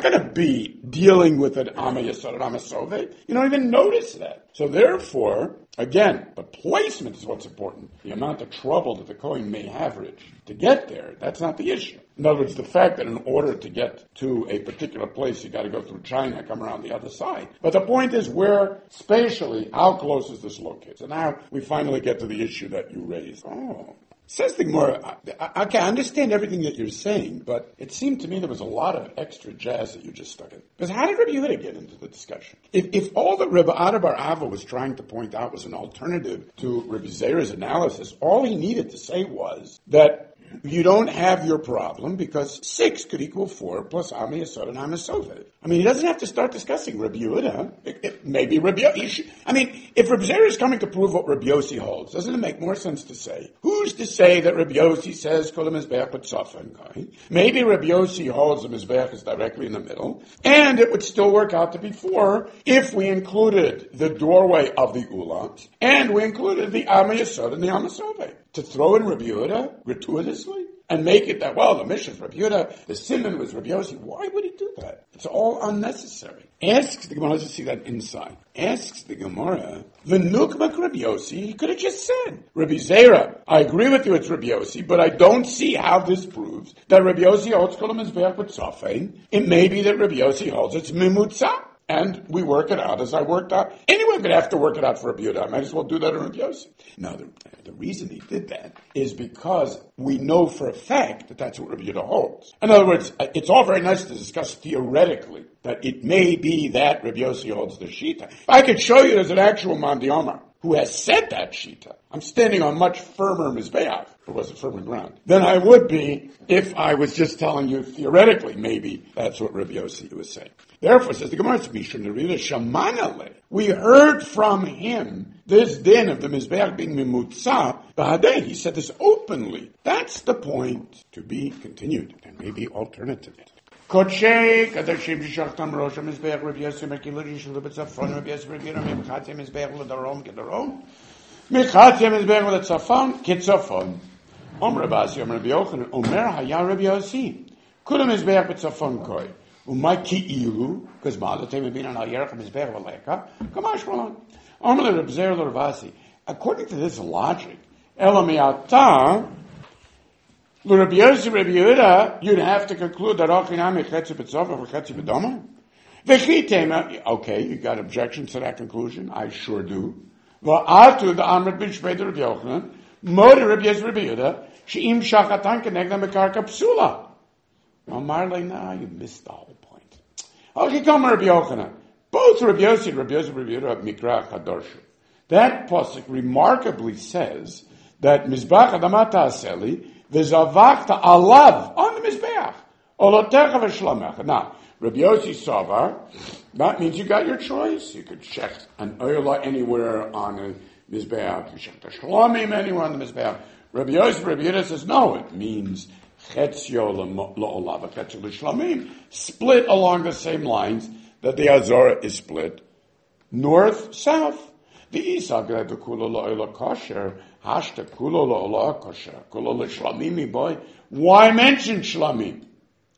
S1: dealing with an Amma Yesod and Amma Soveh. You don't even notice that. So therefore, again, the placement is what's important. The amount of trouble that the Kohen may have, Rich, to get there, that's not the issue. In other words, the fact that in order to get to a particular place, you got to go through China, come around the other side. But the point is, where spatially, how close is this located? So now we finally get to the issue that you raised. Says the Gemara, okay, I understand everything that you're saying, but it seemed to me there was a lot of extra jazz that you just stuck in. Because how did Rabbi Yehuda get into the discussion? If all that Rabbi Ada bar Ava was trying to point out was an alternative to Rabbi Zera's analysis, all he needed to say was that you don't have your problem because 6 could equal 4 plus Amma Yesod and Amma Soveh. I mean, he doesn't have to start discussing Rabbi Yehuda. Maybe Rabbi Yossi. I mean, if Rabbi Zera is coming to prove what Rabbi Yossi holds, doesn't it make more sense to say, who's to say that Rabbi Yossi says Kol HaMizbeach B'Tzofan? Maybe Rabbi Yossi holds the Mizbeach is directly in the middle, and it would still work out to be 4 if we included the doorway of the Ulat, and we included the Amma Yesod and the Amma Soveh. To throw in Rabbi Yehuda gratuitously and make it that, well, the Mishnah is Rabbi Yehuda, the Simon was Rabbi Yossi. Why would he do that? It's all unnecessary. Asks the Gemara, let's see that inside. Asks the Gemara, V'nukmak Rabbi Yossi, he could have just said, Rabbi Zera, I agree with you, it's Rabbi Yossi, but I don't see how this proves that Rabbi Yossi holds Kol HaMizbeach B'Tzofan. It may be that Rabbi Yossi holds it's Mimutza. And we work it out as I worked out. Anyone could have to work it out for Rabbi Yehuda. I might as well do that in Rabbi Yossi. Now, the reason he did that is because we know for a fact that that's what Rabbi Yehuda holds. In other words, it's all very nice to discuss theoretically that it may be that Rabbi Yossi holds the Shita. I could show you there's an actual Mandi Omar who has said that Shita. I'm standing on much firmer Mizbeach, or was it firmer ground, than I would be if I was just telling you theoretically maybe that's what Rabbi Yossi was saying. Therefore, says the Gemara, we heard from him this din of the Mizbeach being Mimutza, B'Hadei. He said this openly. That's the point to be continued. There may be alternatives. Kodshei Kadashim Shachtam Rosh Mizbeach Rabbi Yossi Mekil Rishon B'Tzafon Rabbi Yossi Rabbi Yehuda Mechatze Mizbeach L'Darom K'Darom Mechatze Mizbeach L'Tzafon K'Tzafon Omer Rabbi Omer Rabbi Yochanan Omer Haya Rabbi Yossi Kulam Mizbeach B'Tzafon Koi Umay Ki'ilu because Ma'alatem Mebin Al Yerach Mizbeach V'Leika Kamash Malon Omer Rabbi Zera L'Ravasi. According to this logic, Elamiata Rabbi Yossi, Rabbi Yehuda, you'd have to conclude that Achinami Chetzi B'Tzofan for Chetzi B'Doma. Okay, you got objections to that conclusion? I sure do. Va'atu the Amrit bin Shvei Rabbi Yochanan, Modi Rabbi Yossi, Rabbi Yehuda, She'im Shachatan Kenegna Mekarka Psula. Marley, nah, you missed the whole point. Okay, come Rabbi Yochanan. Both Rabbi Yossi and Rabbi Yehuda have Mikra Chadorshu. That pasuk remarkably says that Mizbach Adamat Aseli V'zavachta alav on the Mizbeach. Olotecha v'shlomecha. Now, Rabbi Yossi Savar, that means you got your choice. You could check an oila anywhere on a Mizbeach. You check the shlomim anywhere on the Mizbeach. Rabbi Yossi, Rabbi Yehuda says, no, it means chetzio lo'olav, chetzio l'shlomim. Split along the same lines that the Azorah is split. North, south. The Isaac had the kula lo'ola kosher. Hashta kulo lo'ola kosher. Kulo l'shlamimi boy. Why mention shlamim?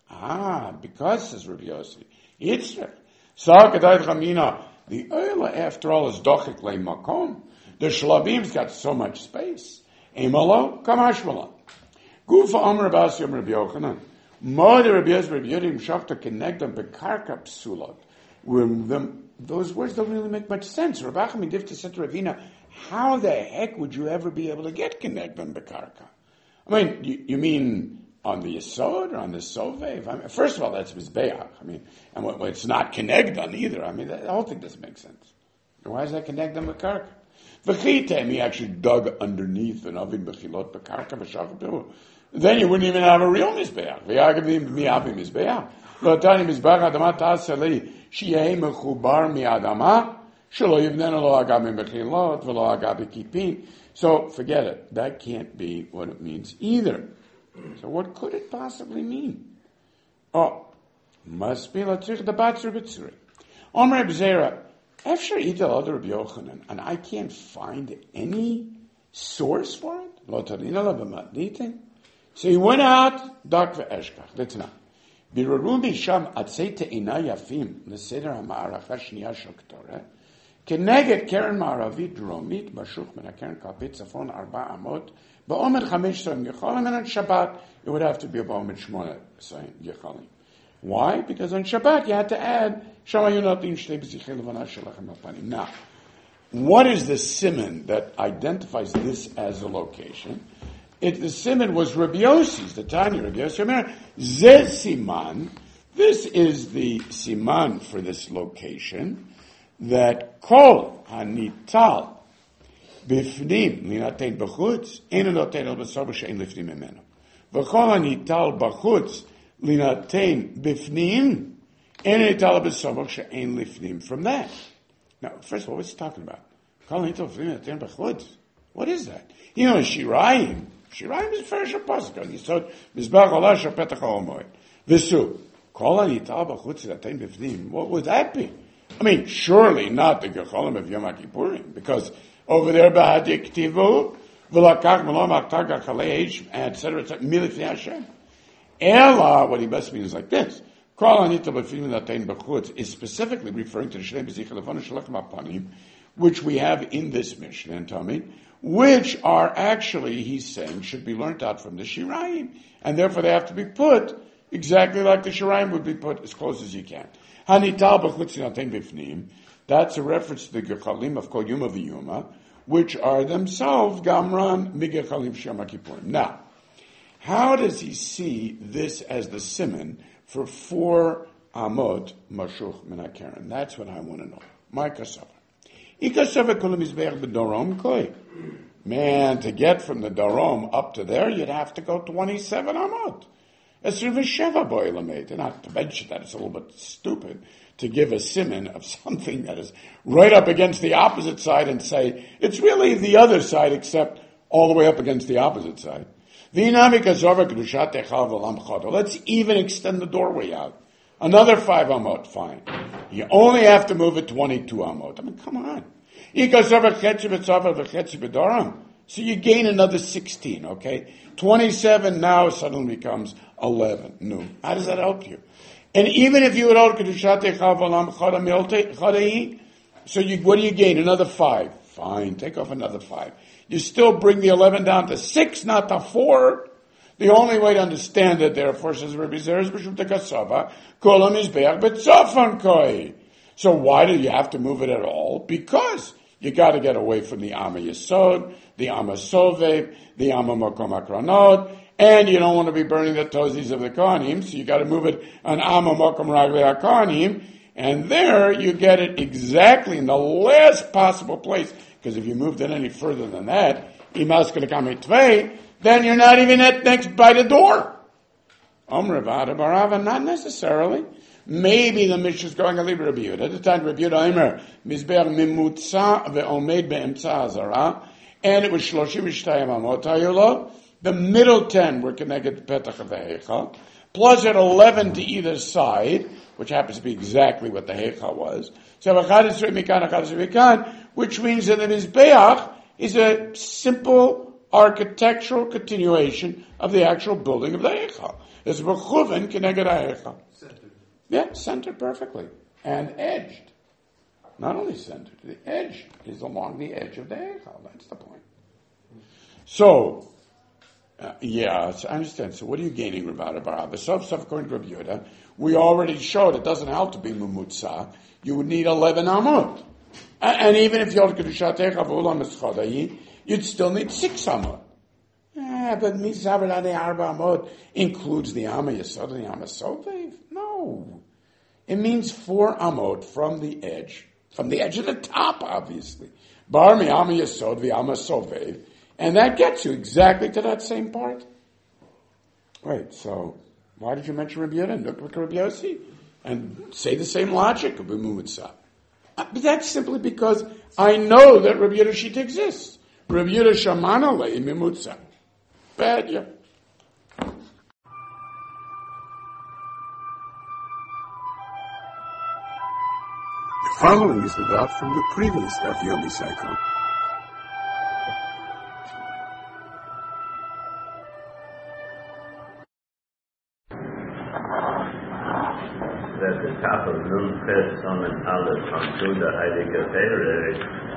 S1: Because, says Rabbi Yossi, Yitzchak. Sa'akadayt chamina. The oila, after all, is dochik le makom. The shlabim's got so much space. Emalo, kamashmala. Gufa Amr Abbas Yom Rabbi Yochanan. Mother Rabbi Yossi Rabbi Yodim Shachta Kenegdam Bekarka Psulot. Those words don't really make much sense. Rabbi Achim Difta said to Ravina, how the heck would you ever be able to get Kenegdam Bekarka? I mean, you mean on the Yesod or on the Sovev? I mean, first of all, that's Mizbeach. I mean, and it's not Kenegdam either. I mean, the whole thing doesn't make sense. Why is that Kenegdam Bekarka? V'chitem, he actually dug underneath an oven b'chilot b'karka b'shachapil. Then you wouldn't even have a real mizbeach. V'yagav mi'avi mizbeach. L'otani mizbeach adama ta'aseli shiyeh mechubar mi'adama shelo yivnenu lo agabi b'chilot v'lo agabi kipin. So forget it. That can't be what it means either. So what could it possibly mean? Oh, must be l'tzrich the batzur b'tzuri. Omer b'zera. After Idal Adar Rabbi Yochanan, and I can't find any source for it. So he went out, Dak ve'eshkach. That's not. Birurumi sham atzei te'ina yafim l'seder ha'ma'aracha shniya shel k'torah k'neged keren ma'aravi dromit bashuch min ha'keren kalpit tzafon arba amot ba'omer chamesh soim yechalim, and on Shabbat it would have to be ba'omer shmona soim yechalim. Why? Because on Shabbat you had to add now, what is the siman that identifies this as a location? The siman was Rabbi Yossi's, the Tanya Rabbi Yossi. Zeh siman. This is the siman for this location that kol hanital bifnim linatein b'chutz enu notein el b'sor b'shein lifnim memeno v'kol hanital b'chutz linatein bifnim. From that. Now, first of all, what's he talking about? What is that? You know, Shirayim. Shirayim is first a pasuk. He said, Mizbach Allah shapetach ha'omoed. Visu. What would that be? I mean, surely not the Gecholim of Yom Kippurim, because over there, B'hadik Tivu, V'lakach Melom Aktar Gachalei, etc., Milifnei Hashem. Ella, what he best means is like this. Is specifically referring to the Shnei B'zichel Levana Shalachim Apanim, which we have in this Mishnah and Talmud, which are actually, he's saying, should be learnt out from the Shirayim, and therefore they have to be put exactly like the Shirayim would be put, as close as you can. Hanital B'chutz Natein B'fnim, that's a reference to the Gechalim of Kol Yuma V'Yuma, which are themselves Gamran Migechalim Shema Kippurim. Now, how does he see this as the siman for 4 amot mashuch min hakeren? That's what I want to know. My kasava. Ikasava kulam izbeach b'dorom koi. Man, to get from the Darom up to there, you'd have to go 27 amot. It's Rivasheva boilamate. Not to mention that it's a little bit stupid to give a siman of something that is right up against the opposite side and say, it's really the other side except all the way up against the opposite side. Let's even extend the doorway out. Another 5 amot, fine. You only have to move it 22 amot. I mean, come on. So you gain another 16, okay? 27 now suddenly becomes 11. No. How does that help you? And even if you would hold so what do you gain? Another 5. Fine, take off another 5. You still bring the 11 down to 6, not to 4. The only way to understand it, therefore, says Rabbi Zer, is b'shum tekasava, kolam izbeach betzofan koi. So why do you have to move it at all? Because you got to get away from the Amma Yesod, the Amma Sovev, the Amma Makom Akronot, and you don't want to be burning the tozis of the Kohanim, so you got to move it on Amma Makom Raglei HaKohanim, and there you get it exactly in the last possible place. Because if you moved it any further than that, then you're not even next by the door. Not necessarily. Maybe the Mishnah is going a little Rabbi Yehuda. At the time, Rabbi Yehuda Omer, Mizbeach Mimutza ve'omed be'emtza hazara, and it was 32 amot hayolo. The middle 10 were connected to Petach of the Heichal, plus at 11 to either side, which happens to be exactly what the Heichal was. So which means that the Mizbeach is a simple architectural continuation of the actual building of the Heichal. It's v'chuven keneged ha'eichal.
S3: Centered.
S1: Yeah, centered perfectly. And edged. Not only centered, the edge is along the edge of the Eichel. That's the point. So, I understand. So what are you gaining about it? The Sof according to Rabbi Yehuda, we already showed it doesn't help to be Mumutza. You would need 11 Amot. And even if you hold Kedushat Eichel v'ulam eschadayi, you'd still need 6 Amot. But Misaber Ade Arba Amot includes the Amma Yesod and the Amma Sovev? No. It means 4 Amot from the edge of the top, obviously. Bar mi Amma Yesod v'Amma Sovev. And that gets you exactly to that same part. Wait, so why did you mention Rabbi Yehuda and Rabbi Yossi? And say the same logic of B'mumutza? But that's simply because I know that Rabbi Yehuda Shita exists. Rabbi Yehuda Shamana Le Mimutza. Bad, yeah. The following is the dot from the previous Daf Yomi cycle.
S6: At the top of Nun Ches Summit Aleph on Judah Heilige Torah.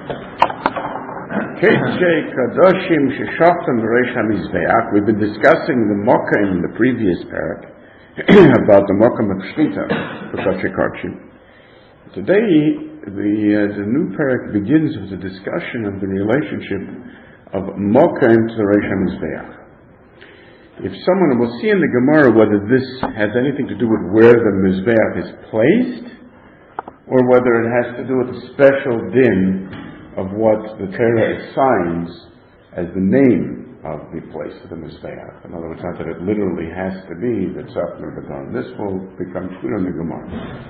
S1: We've been discussing the Mocha in the previous parak about the Mocha Mekshita for Kachikochi. Today, the new parak begins with a discussion of the relationship of Mocha to the Reish HaMizbeach. If someone will see in the Gemara whether this has anything to do with where the Mizbeach is placed, or whether it has to do with a special din of what the Torah assigns as the name of the place of the Mizbeach. In other words, not that it literally has to be the Tzafner Badon. This will become clear in the Gemara.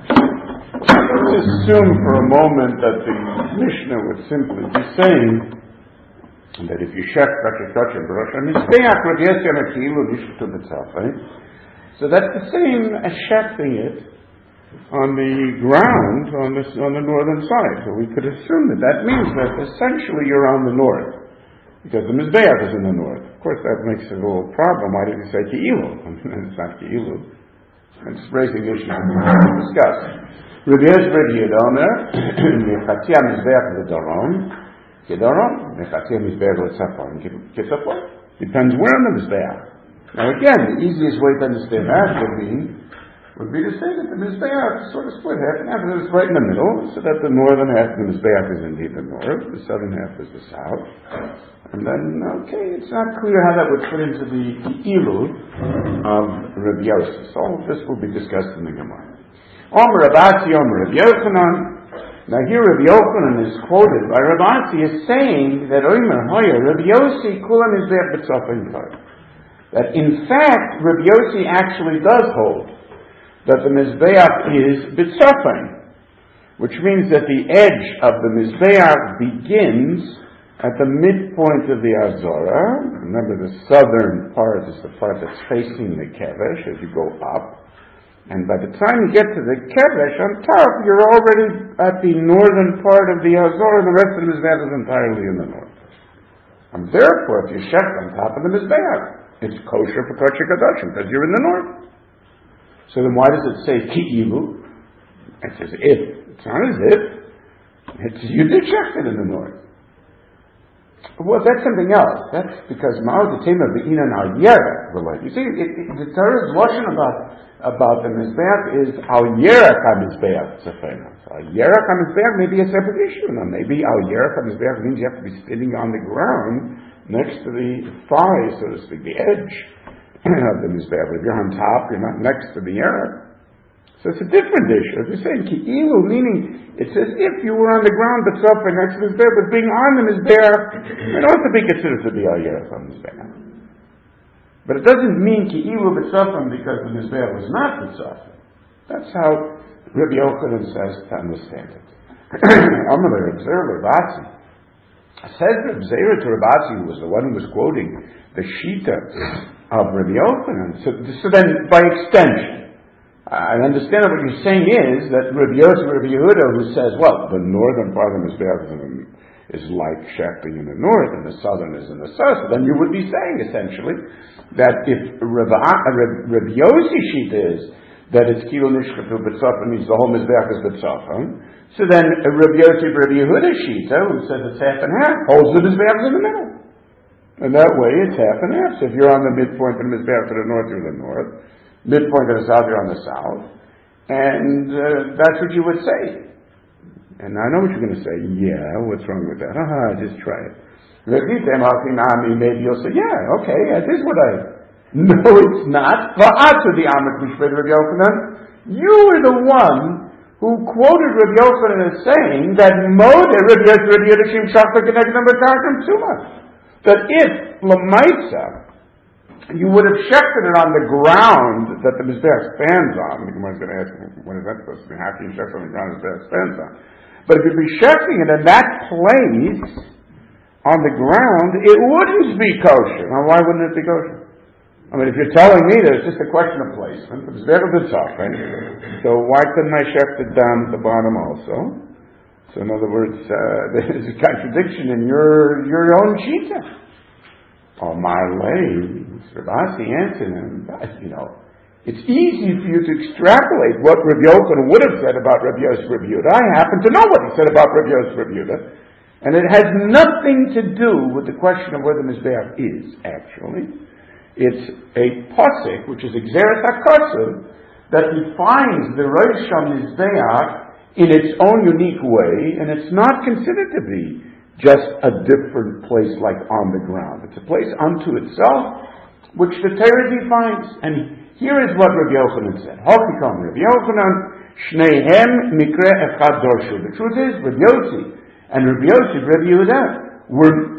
S1: Let's assume for a moment that the Mishnah would simply be saying that if you shech Kachikochi and Baruch HaMizbeach, Rabbi Yossi Amekilu Bishtu B'tzafai, so that's the same as shechting it on the ground on the northern side. So we could assume that means that essentially you're on the north, because the Mizbeach is in the north. Of course, that makes it a little problem. Why did you say Ki'ilu? I mean, it's not Ki'ilu. It's raising issues that we can discuss. Rabbi Yossi Omer, Mechatia Mizbeach V'Darom, Kedarom, Mechatia Mizbeach L'Tzafon, Ketzafon. Depends where in the Mizbeach. Now again, the easiest way to understand that would be to say that the Mizbeach is sort of split half and half, and it's right in the middle, so that the northern half of the Mizbeach is indeed the north, the southern half is the south. And then, it's not clear how that would fit into the Ilu of Rabbi Yossi. So all of this will be discussed in the Gemara. Omer Rabasi, Omer Rabbi Yochanan. Now here Rabbi Yochanan is quoted by Rabbi Asi as saying that Omer Hoya, Rabbi Yossi Kulam Mizbeach B'tzafon Kar. That in fact, Rabbi Yossi actually does hold that the Mizbeach is B'tzafon, which means that the edge of the Mizbeach begins at the midpoint of the Azorah. Remember, the southern part is the part that's facing the Kevesh as you go up. And by the time you get to the Kevesh on top, you're already at the northern part of the Azorah, and the rest of the Mizbeach is entirely in the north. And therefore, if you shech on top of the Mizbeach, it's kosher for Kodesh Kodashim, because you're in the north. So then why does it say Ki'ilu? It says if. It's not as if. You did shech it in the north. Well, that's something else. That's because Ma'od the Tema Be'inan Al Yerek relate. You see, the Torah's lashon about the Mizbeach is Al Yerek HaMizbeach Tzafena. So Al Yerek HaMizbeach may be a separate issue. Now, maybe Al Yerek HaMizbeach means you have to be sitting on the ground next to the thigh, so to speak, the edge of the Mizbeach. If you're on top, you're not next to the Yerek. So it's a different issue. If you're saying Ki'ilu, meaning it's as if you were on the ground but suffering next to the Mizbeach, but being on the Mizbeach, it ought to be considered to be Al Yerech on the Mizbeach. But it doesn't mean Ki'ilu but suffering because the Mizbeach was not but suffering. That's how Rabbi Yochanan says to understand it. Amalei Reb Batzi says Reb Zera to Reb Batzi, who was the one who was quoting the Shita of Rabbi Yochanan. So then, by extension, I understand that what you're saying is that Rabbi Yossi, Rabbi Yehuda, who says, well, the northern part of the Mizbeach is like shechting in the north and the southern is in the south, then you would be saying essentially that if Rabbi Yossi sheet is that it's kilo nishkatu b'tzafan means the whole mizbeach is b'tzafan, so then Rabbi Yossi Rabbi Yehuda shita who says it's half and half holds the mizbeach in the middle, and that way it's half and half. So if you're on the midpoint of the mizbeach to the north, you're in the north. Midpoint of the south, you're on the south, and that's what you would say. And I know what you're going to say. Yeah, what's wrong with that? Just try it. Maybe you'll say, yeah, okay, that is what I... No, it's not. You were the one who quoted Rabbi Yochanan as saying that that if Lamaitza, you would have shechted it on the ground that the Mizbeach stands on. The Gemara is going to ask, when is that supposed to be? How can you shecht on the ground the Mizbeach stands on? But if you'd be shechting it in that place, on the ground, it wouldn't be kosher. Now, why wouldn't it be kosher? I mean, if you're telling me that it's just a question of placement, it's very good stuff, right? So why couldn't I shecht it down at the bottom also? So in other words, there's a contradiction in your own shita. Oh, my way, Rabasi answered him, it's easy for you to extrapolate what Rabbi Yochanan would have said about Rabbi Yosef Rabbi Yehuda. I happen to know what he said about Rabbi Yosef Rabbi Yehuda, and it has nothing to do with the question of where the Mizbeach is, actually. It's a posik, which is Exeres HaKotzev, that defines the Rosh HaMizbeach in its own unique way, and it's not considered to be just a different place like on the ground. It's a place unto itself, which the Torah defines. And here is what Rabbi Yochanan said. Hakikam Rabbi Yochanan, Shneihem Mikre Echad Dorshu. The truth is, Rabbi Yossi and Rabbi Yossi, Rabbi Yehuda, were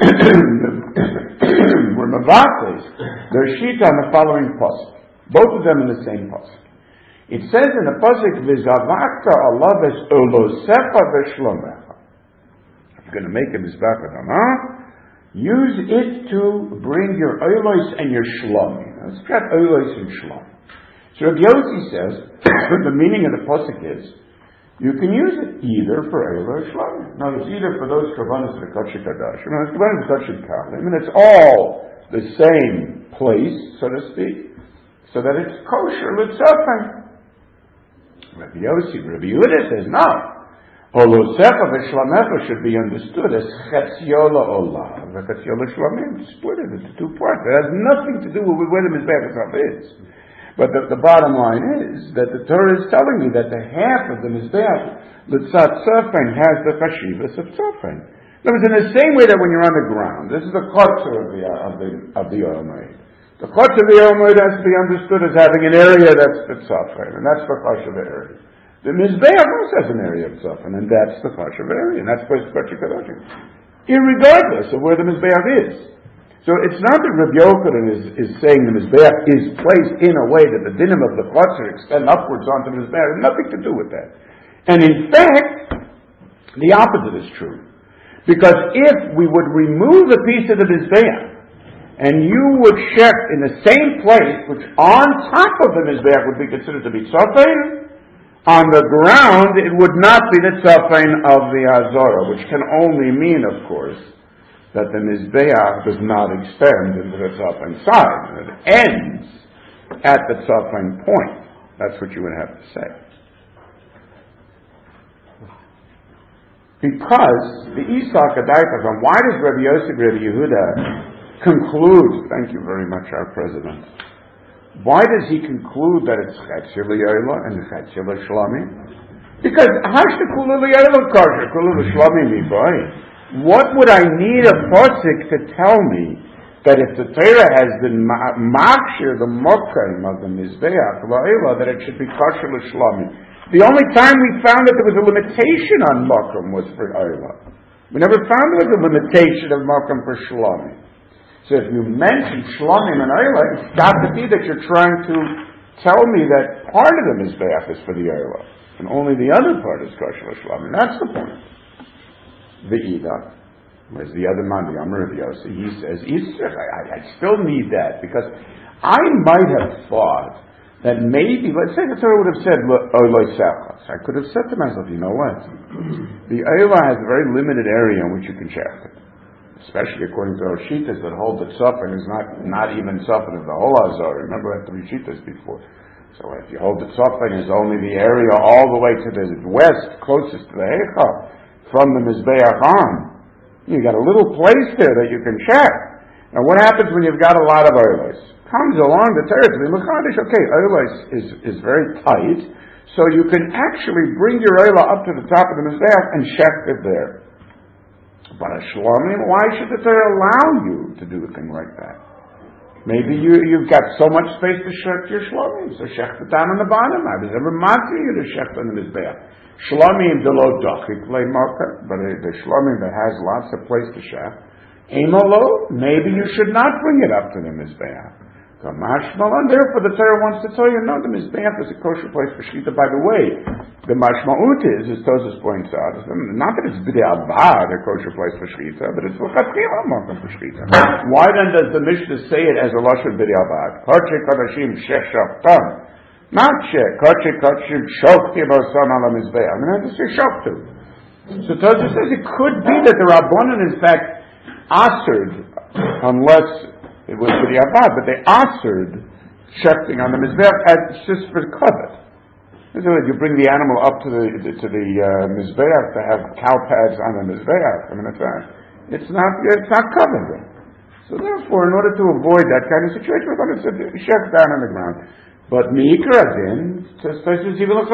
S1: Mavates, their shita on the following pasuk. Both of them in the same pasuk. It says in the pasuk, V'zavakta alaves olosefa v'shlomecha. If you're going to make a mizbeach adamah, use it to bring your oilos and your shlomim. Let's got oilos and shlomim. So Rabbi Yossi says, the meaning of the pasuk is, you can use it either for oil or shlomim. Now it's either for those karbanos of the Kodesh Kadash, and it's karbanos of Kodesh Kalim, and it's all the same place, so to speak, so that it's kosher l'tzofan. Rabbi Yossi, Rabbi Yehuda says no. Olosefa v'shlomecha should be understood as chetziyola olav, v'chetziyola shlomim, split it into two parts. It has nothing to do with where the Mizbeach itself is. But the bottom line is that the Torah is telling me that the half of the Mizbeach, l'tzat tzofan, has the chashivas of tzofan. In other words, in the same way that when you're on the ground, this is the chotzer of the oil moed. The chotzer of the oil moed has to be understood as having an area that's the tzofan, and that's the chashav area. The Mizbeach also has an area of tzofan, and that's the chashav area, and that's the Kodesh Kadoshim. Irregardless of where the Mizbeach is. So it's not that Rabbi Yochanan is saying the Mizbeach is placed in a way that the dinim of the chotzer extend upwards onto the Mizbeach. It has nothing to do with that. And in fact, the opposite is true. Because if we would remove a piece of the Mizbeach, and you would shecht in the same place, which on top of the Mizbeach would be considered to be tzofan, on the ground it would not be the tzofan of the Azorah, which can only mean, of course, that the Mizbeach does not extend into the tzofan side. It ends at the tzofan point. That's what you would have to say. Because the Isaac Adaitacham, why does Rabbi Yosef Rabbi Yehuda conclude, thank you very much, our president, why does he conclude that it's Chetzir L'Yola and Chetzir L'Shlomim? Because Hashtakulu L'Yola Kosher, Kulu L'Shlomim Miboy. What would I need a posik to tell me that if the Torah has been makshir the mokim of the Mizbeach L'Yola, that it should be Kosher L'Shlomim? The only time we found that there was a limitation on mokim was for Yola. We never found there was a limitation of mokim for Shlomim. So if you mention Shlomim and Yola, it's got to be that you're trying to tell me that part of the Mizbeach is for the Yola, and only the other part is Kosher L'Shlomim. That's the point. The Ida, whereas the other man, the Amr of Yossi, he says, I still need that, because I might have thought that maybe, let's say the Torah would have said, Oloi Sechas. I could have said to myself, you know what? The Eilah has a very limited area in which you can shecht it. Especially according to our Shitas that hold that Sofan is not even Sofan of the whole Azor. Remember, I had 3 Shitas before. So if you hold that Sofan is only the area all the way to the west, closest to the Heichal, from the Mizbeach on, you got a little place there that you can shecht. Now what happens when you've got a lot of Eilos? Comes along the territory, okay, Eilos is very tight, so you can actually bring your Eilah up to the top of the Mizbeach and shecht it there. But a Shlomim, why should the Torah allow you to do a thing like that? Maybe you've got so much space to shecht your Shlomim, so shecht it down on the bottom. I was never mocking you to shecht on the Mizbeach. Shlomim delo dochik play marker, but the Shlomim that has lots of place to shecht, Emolo, maybe you should not bring it up to the Mizbeach. And therefore the Torah wants to tell you, no, the Mizbeach is a kosher place for Shechita. By the way, the Mashma'ut is, as Tosas points out, not that it's B'dei Avad, a kosher place for Shechita, but it's L'chatchila Makom for Shechita. Why then does the Mishnah say it as a Lashon B'dei Avad? Kodesh Kodashim Shech Shoftam. Not Shech. Kodesh Kodashim Shofti B'Osam Ala Mizbeach. I mean, I have to say Shoftu. So Tosas says it could be that the Rabbanan, in fact, assered, unless it was for the Avad, but they assered shechting on the Mizbeach just for covet. So you bring the animal up to the Mizbeach to have cow pads on the Mizbeach. I mean, it's not coveted. So therefore, in order to avoid that kind of situation, we're going to shecht down on the ground. But Meikra then, just even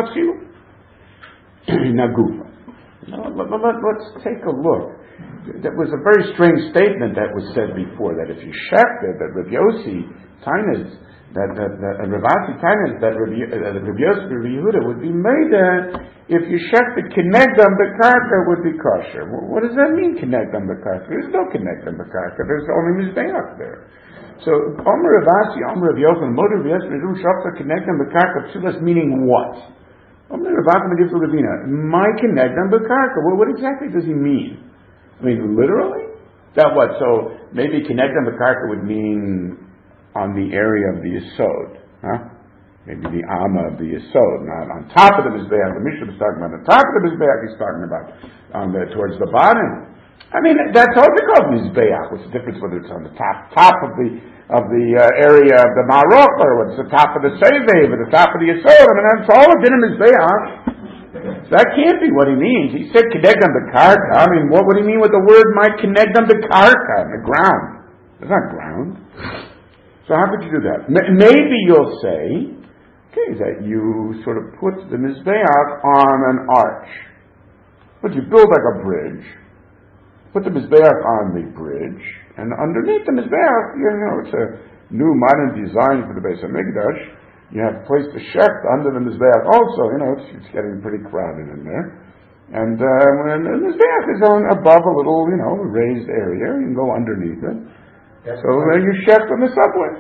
S1: Nagufa. Let's take a look. That was a very strange statement that was said before, that if you shechted, that Rav Yossi Tainus, that Rav Asi Tainus, that Rav Yossi Rav Yehuda would be made if you shechted Kinegdam Bekarka would be kosher. What does that mean, Kinegdam Bekarka? There's no Kinegdam Bekarka, there's only Mizbeach there. So, Omer Rav Asi, Omer Rav Yochanan, Moder Rav Yossi Rav Shachta Kinegdam Bekarka, Psulas meaning what? Omer Rav Asi Medivta Levina, my Kinegdam Bekarka, what exactly does he mean? I mean, literally? That what? So maybe Kinegdam Bekarka would mean on the area of the Yesod, huh? Maybe the Amma of the Yesod, not on top of the Mizbeach. The Mishnah was talking about the top of the Mizbeach. He's talking about towards the bottom. I mean, that's also called Mizbeach. What's the difference whether it's on the top of the area of the Marok, or what's the top of the Sevev, or the top of the Yesod? I mean, that's all within a Mizbeach. So that can't be what he means. He said Kinegdam Bekarka. I mean, what would he mean with the word my Kinegdam Bekarka? The ground. There's not ground. So how could you do that? Maybe you'll say, okay, that you sort of put the Mizbeach on an arch. But you build like a bridge, put the Mizbeach on the bridge, and underneath the Mizbeach, it's a new modern design for the Beis HaMikdash. You have a place to shecht under the Mizbeach also. It's getting pretty crowded in there. And when the Mizbeach is on above a little, raised area, you can go underneath it. So you shecht on the subway.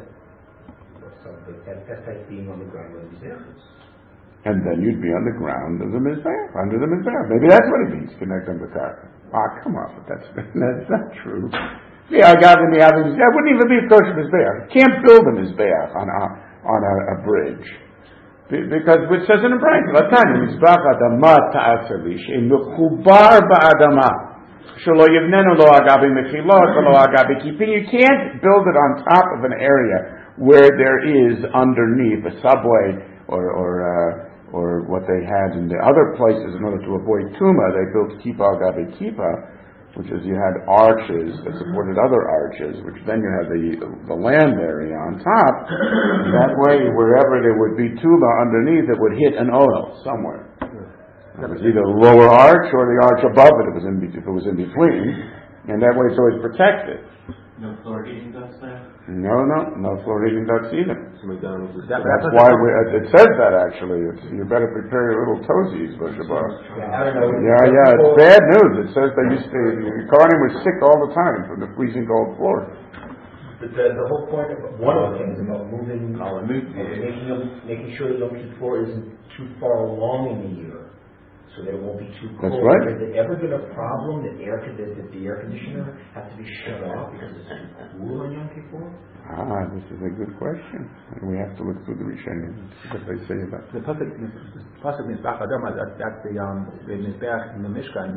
S7: That's like being on the ground of the Mizbeach.
S1: And then you'd be on the ground of the Mizbeach, under the Mizbeach. Maybe that's what it means, Kinegdam Bekarka. Come on, but that's not true. Yeah, I got in the Mizbeach. That wouldn't even be a kosher Mizbeach. You can't build a Mizbeach on a bridge. Because it says in the Braita, Latani, Mizbach Adama Ta'asali, She'en Mechubar Ba'adama, Shelo Yivnenu Lo Agabi Mechilot, Lo Agabi Kipin. You can't build it on top of an area where there is underneath a subway or what they had in the other places in order to avoid Tuma. They built Kippah Agabi Kippah, which is you had arches that supported other arches, which then you had the land area on top. And that way, wherever there would be tuba underneath, it would hit an oil somewhere. It was either the lower arch or the arch above it, if it was in between. And that way it's always protected.
S3: No floor heating ducts there?
S1: No floor heating ducts either.
S3: That's
S1: why it says that actually. You better prepare your little toesies, Boshabar. Yeah, it's bad news. It says the Kohanim were sick all the time from the freezing cold floor.
S7: But the whole point of one of the things about making sure the Yom Kippur isn't too far along in the year, so that it won't be too cold.
S1: That's right.
S7: Has there ever been a problem that the air conditioner has to be shut off because it's too cool on Yom Kippur?
S1: This is a good question. We have to look through the Rishonim and see what they say about it.
S8: The pasuk Mizbach Adam, that's the Mizbeach in the Mishkan.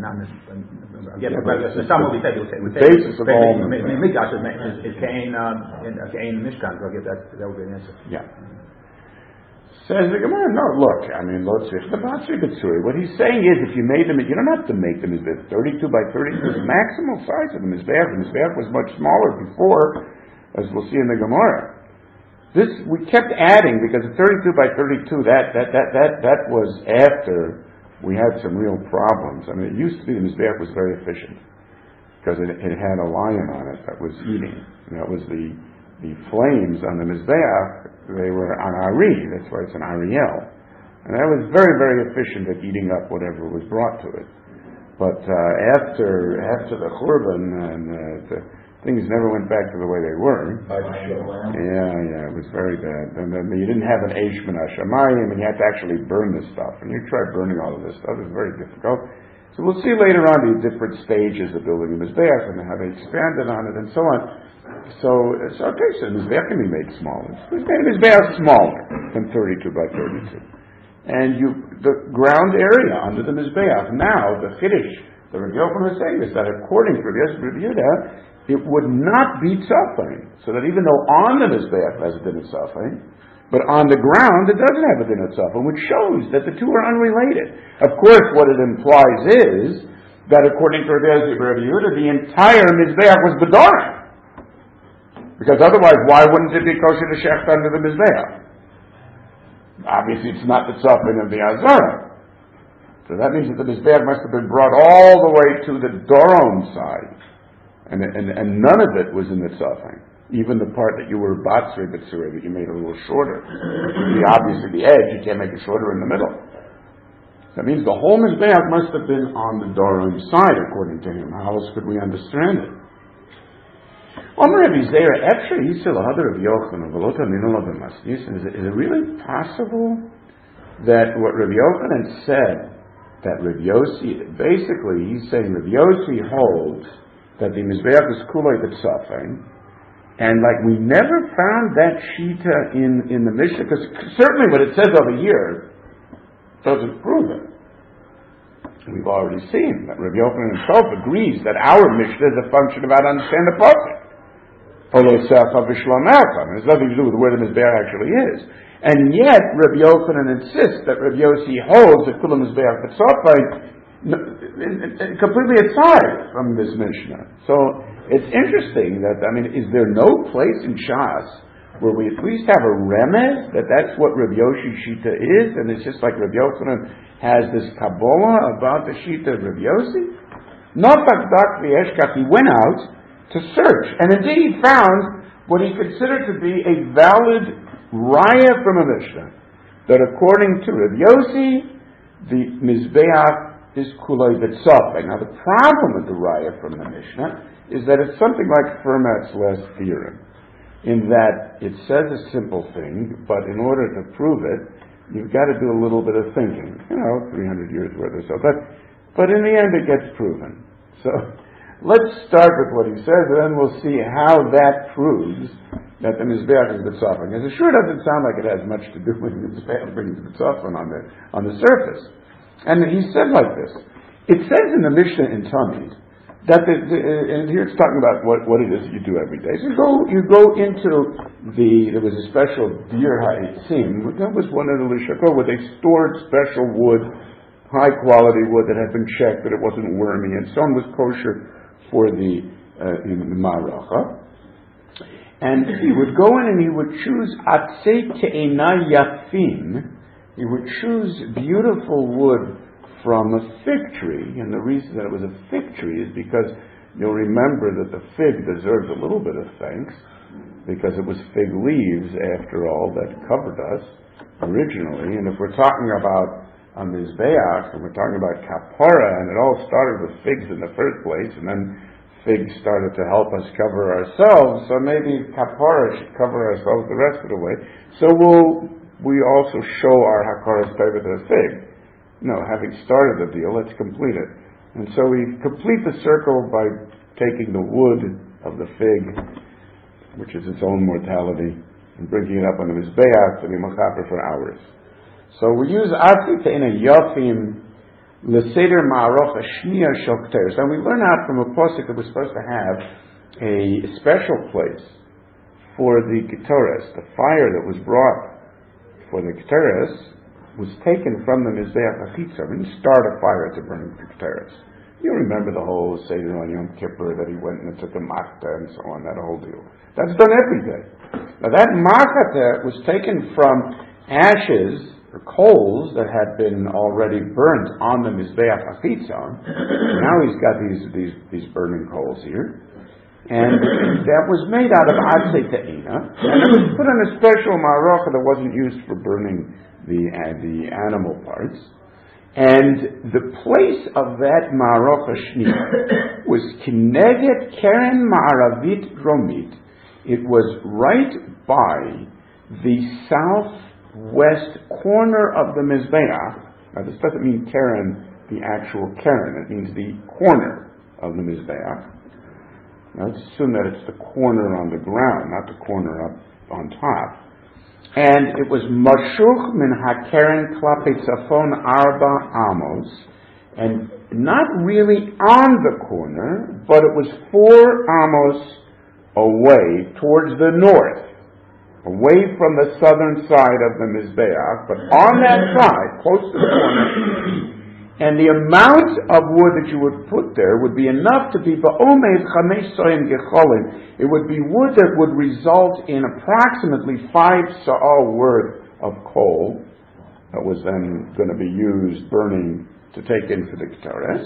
S8: The Psalm will be said.
S1: The basis of all
S8: Mikdash is Kain in Mishkan. So I guess that would be an answer.
S1: Yeah. Says the Gemara, no, look, what he's saying is, if you made them, you don't have to make them as 32 by 32, the maximal size of the Mizbeach. The Mizbeach was much smaller before, as we'll see in the Gemara. We kept adding, because the 32 by 32, that was after we had some real problems. I mean, it used to be the Mizbeach was very efficient, because it had a lion on it that was eating. And that was the flames on the Mizbeach. They were on Ari, that's why it's an Ariel. And that was very, very efficient at eating up whatever was brought to it. But after the Churban, and things never went back to the way they were. Yeah, it was very bad. And then you didn't have an Eish Min HaShamayim, and you had to actually burn this stuff. And you tried burning all of this stuff, it was very difficult. So we'll see later on the different stages of building the Mizbeach and how they expanded on it and so on. So the Mizbeach can be made smaller. The Mizbeach is smaller than 32 by 32. And the ground area under the Mizbeach, now, the Chiddush, the Rabbi Yochanan was saying this, that according to Rabbi Yehuda, it would not be tzafin. So that even though on the Mizbeach has a din of tzafin, but on the ground it doesn't have a din of tzafin, which shows that the two are unrelated. Of course, what it implies is that according to Rabbi Yehuda, the entire Mizbeach was bedorim. Because otherwise, why wouldn't it be kosher to shecht under the Mizbeach? Obviously, it's not the tzafin of the Azara. So that means that the Mizbeach must have been brought all the way to the Doron side. And none of it was in the tzafin. Even the part that you were batzri b'tzuri, that you made a little shorter. Obviously, the edge, you can't make it shorter in the middle. That means the whole Mizbeach must have been on the Doron side, according to him. How else could we understand it? Is it really possible that what Rabbi Yochanan said, that Rabbi Yossi, basically he's saying Rabbi Yossi holds that the Mizbeach is kulei b'tzafin, and like we never found that shita in the Mishnah, because certainly what it says over here doesn't prove it. We've already seen that Rabbi Yochanan himself agrees that our Mishnah is a function of how to understand the pasuk. It has nothing to do with where the Mizbeach actually is. And yet, Rabbi Yochanan insists that Rabbi Yossi holds that Kula Mizbeach B'tzafai completely aside from this Mishnah. So, it's interesting that, is there no place in Shas where we at least have a remez that that's what Rabbi Yossi Shita is, and it's just like Rabbi Yochanan has this Kabbalah about the Shita of Rabbi Yossi? He went out to search. And indeed he found what he considered to be a valid raya from a Mishnah. That according to Rav Yossi, the Mizbeach is kulei b'tzafin. Now the problem with the raya from the Mishnah is that it's something like Fermat's last theorem. In that it says a simple thing, but in order to prove it, you've got to do a little bit of thinking. 300 years worth or so. But in the end it gets proven. So let's start with what he says, and then we'll see how that proves that the Mizbeach is b'tzafin. Because it sure doesn't sound like it has much to do with the Mizbeach bringing the b'tzafin on the surface. And he said like this. It says in the Mishnah in Tamid that and here it's talking about what it is that you do every day. So you go into there was a special dir ha'itzim. That was one of the lishakot where they stored special wood, high quality wood that had been checked that it wasn't wormy, and so on was kosher for the Maracha. And he would go in and he would choose atzei te'ena yafim. He would choose beautiful wood from a fig tree. And the reason that it was a fig tree is because you'll remember that the fig deserves a little bit of thanks, because it was fig leaves, after all, that covered us originally. And if we're talking about a Mizbeach, and we're talking about kapara, and it all started with figs in the first place, and then figs started to help us cover ourselves, so maybe kapara should cover ourselves the rest of the way. So we also show our hakaras tova to the fig. having started the deal, let's complete it. And so we complete the circle by taking the wood of the fig, which is its own mortality, and bringing it up on the Mizbeach to be mechaper for hours. So we use Atzi Te'ina Yofim L'Seder Ma'aroch Ashniya Shel Kteres. And we learn out from a posuk that we're supposed to have a special place for the Ketores. The fire that was brought for the Ketores was taken from the Mizbeach Achitza. We didn't start a fire to burn the Ketores. You remember the whole Seder on Yom Kippur that he went and took a machta and so on, that whole deal. That's done every day. Now that machta was taken from ashes or coals that had been already burnt on the Mizbeach Achitzon. Now he's got these burning coals here. And that was made out of Atzei Te'ina. And it was put on a special ma'arocha that wasn't used for burning the animal parts. And the place of that Ma'arocha Shniya was Kineged Keren Ma'aravit Dromit. It was right by the southwest corner of the Mizbeach. Now this doesn't mean Keren, the actual Keren. It means the corner of the Mizbeach. Now let's assume that it's the corner on the ground, not the corner up on top. And it was Mashuch min HaKeren Klape Tzafon Arba Amos, and not really on the corner, but it was 4 amos away towards the north, away from the southern side of the Mizbeach, but on that side, close to the corner. And the amount of wood that you would put there would be enough to be ba'omed chamesh soim gecholim. It would be wood that would result in approximately 5 sa'al worth of coal that was then going to be used, burning, to take in for the Ketores.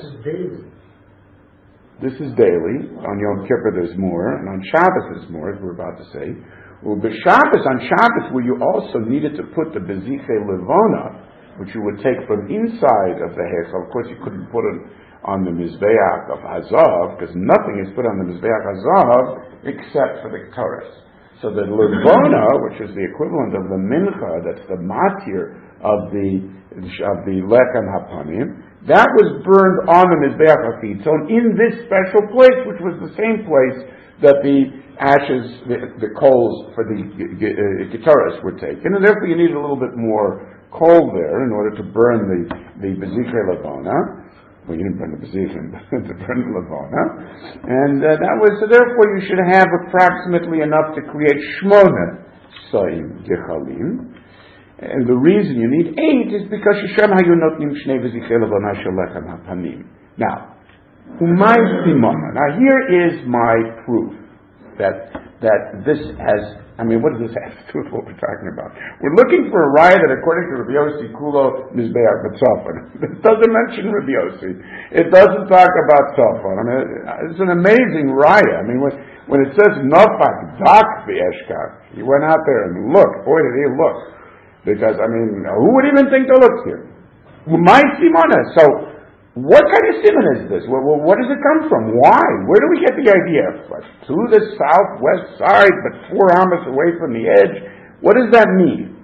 S1: This is daily. On Yom Kippur there's more, and on Shabbos there's more, as we're about to say. Well, on Shabbos, where you also needed to put the beziche levona, which you would take from inside of the Heichal. Of course, you couldn't put it on the Mizbeach of Hazav, because nothing is put on the Mizbeach Hazav except for the Ketores. So the Levona, which is the equivalent of the Mincha, that's the matir of the Lechem Hapanim, that was burned on the Mizbeach Achitzon in this special place, which was the same place that the ashes, the coals for the Ketores were taken, and therefore you needed a little bit more coal there in order to burn the Beziche Levona. Well, you didn't burn the Beziche, but to burn the Levona. And that was, so therefore you should have approximately enough to create Shmona Soim Gechalim. And the reason you need 8 is because Shem Hayunotnim Shnei Beziche Levona Shalechem HaPanim. Now, Umay Simona. Now here is my proof that this has, what does this have to do with what we're talking about? We're looking for a raya that, according to Rabbi Yossi, Kulo Mizbeach B'Tzafon. It doesn't mention Rabbi Yossi. It doesn't talk about Tzafon. It's an amazing raya. When it says Nofak Dak V'Eshkach, he went out there and looked. Boy, did he look. Because, who would even think to look here? My Simona. So, what kind of simon is this? What does it come from? Why? Where do we get the idea? To the southwest side, but 4 amos away from the edge. What does that mean?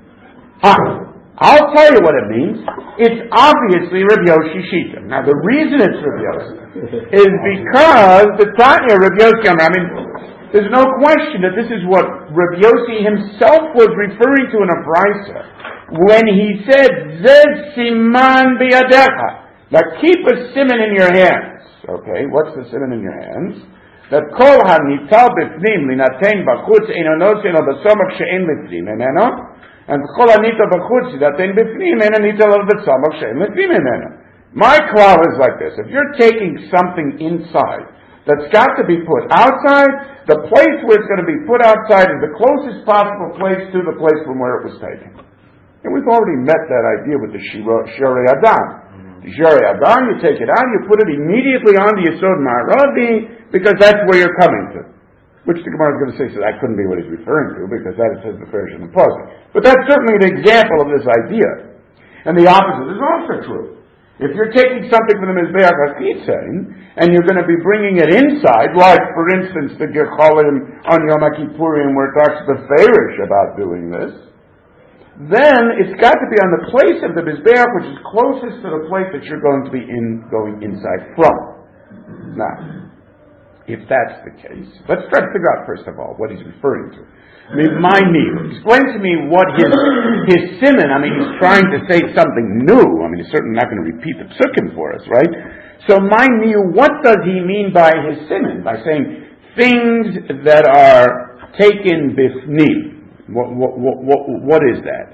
S1: I'll tell you what it means. It's obviously Rabbi Yoshi Shita. Now the reason it's Rabbi Yoshi is because the Tanya Rabbi Yoshi, there's no question that this is what Rabbi Yoshi himself was referring to in a brisa when he said, Zez siman biyadecha. Now keep a simon in your hands. Okay, what's the simon in your hands? That kol hanital b'fnim linatein b'chutz eino notzin al b'samach she'en b'fnim emeno, and kol hanital b'chutz linatein b'fnim eino nital al b'samach she'en b'fnim emeno. My klal is like this: if you're taking something inside that's got to be put outside, the place where it's going to be put outside is the closest possible place to the place from where it was taken. And we've already met that idea with the Shirei Adam. Shirei Adam, you take it out, you put it immediately on the Yesod Ma'aravi, because that's where you're coming to. Which the Gemara is going to say, so that couldn't be what he's referring to, because that it says the Persian and Pasuk. But that's certainly an example of this idea. And the opposite is also true. If you're taking something from the Mizbeach HaKitzain, and you're going to be bringing it inside, like, for instance, the Gecholim on Yom Kippurim, where it talks the Farish about doing this, then it's got to be on the place of the Mizbeach which is closest to the place that you're going to be going inside from. Now, if that's the case, let's try to figure out first of all what he's referring to. I mean, my knee. Explain to me what his siman. I mean, he's trying to say something new. I mean, he's certainly not going to repeat the psukim for us, right? So, my knee. What does he mean by his siman? By saying things that are taken bifnim. What is that?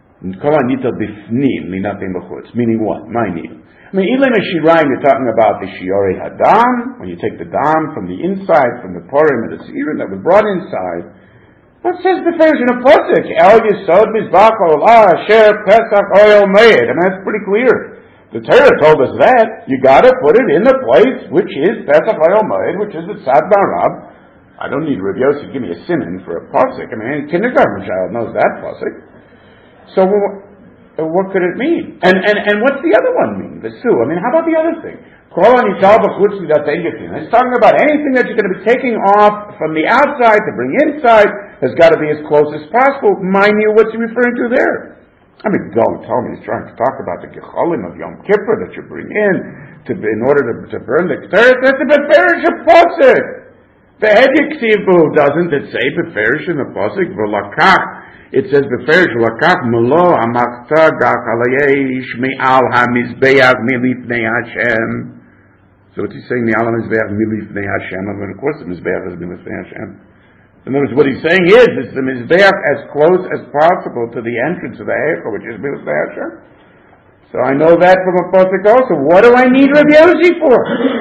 S1: Meaning what? My knee. I mean, Ilay Meshirayim, you're talking about the Shiorei Hadam, when you take the dam from the inside, from the Purim and the Seirim that was brought inside. What says the Farish in a Pasuk? El Yisod Mizbach Olah Asher Pesach Oyel Meid. I mean, that's pretty clear. The Torah told us that. You gotta put it in the place which is Pesach Oyel Meid, which is the Tzad Barab. I don't need Rav Yossi to give me a siman for a Pasuk. I mean, any kindergarten child knows that Pasuk. So, what could it mean? And what's the other one mean? The Su. I mean, how about the other thing? It's talking about anything that you're going to be taking off from the outside to bring inside has got to be as close as possible. Mind you, what's he referring to there? I mean, don't tell me he's trying to talk about the gecholim of Yom Kippur that you bring in order to burn the Keteret. That's a beferish a pasuk. The Hediksivu doesn't it say beferish in the pasuk? V'lakach. It says beferish lakach melo amakta gachalayesh me'al hamizbeach milifnei Hashem. So what's he saying? Me'al hamizbeach milifnei Hashem. I mean, of course, the mizbeach is milifnei Hashem. In other words, what he's saying is the mizbeach as close as possible to the entrance of the heichal, which is milifnei Hashem. So I know that from a pasuk also. What do I need Rav Yossi for?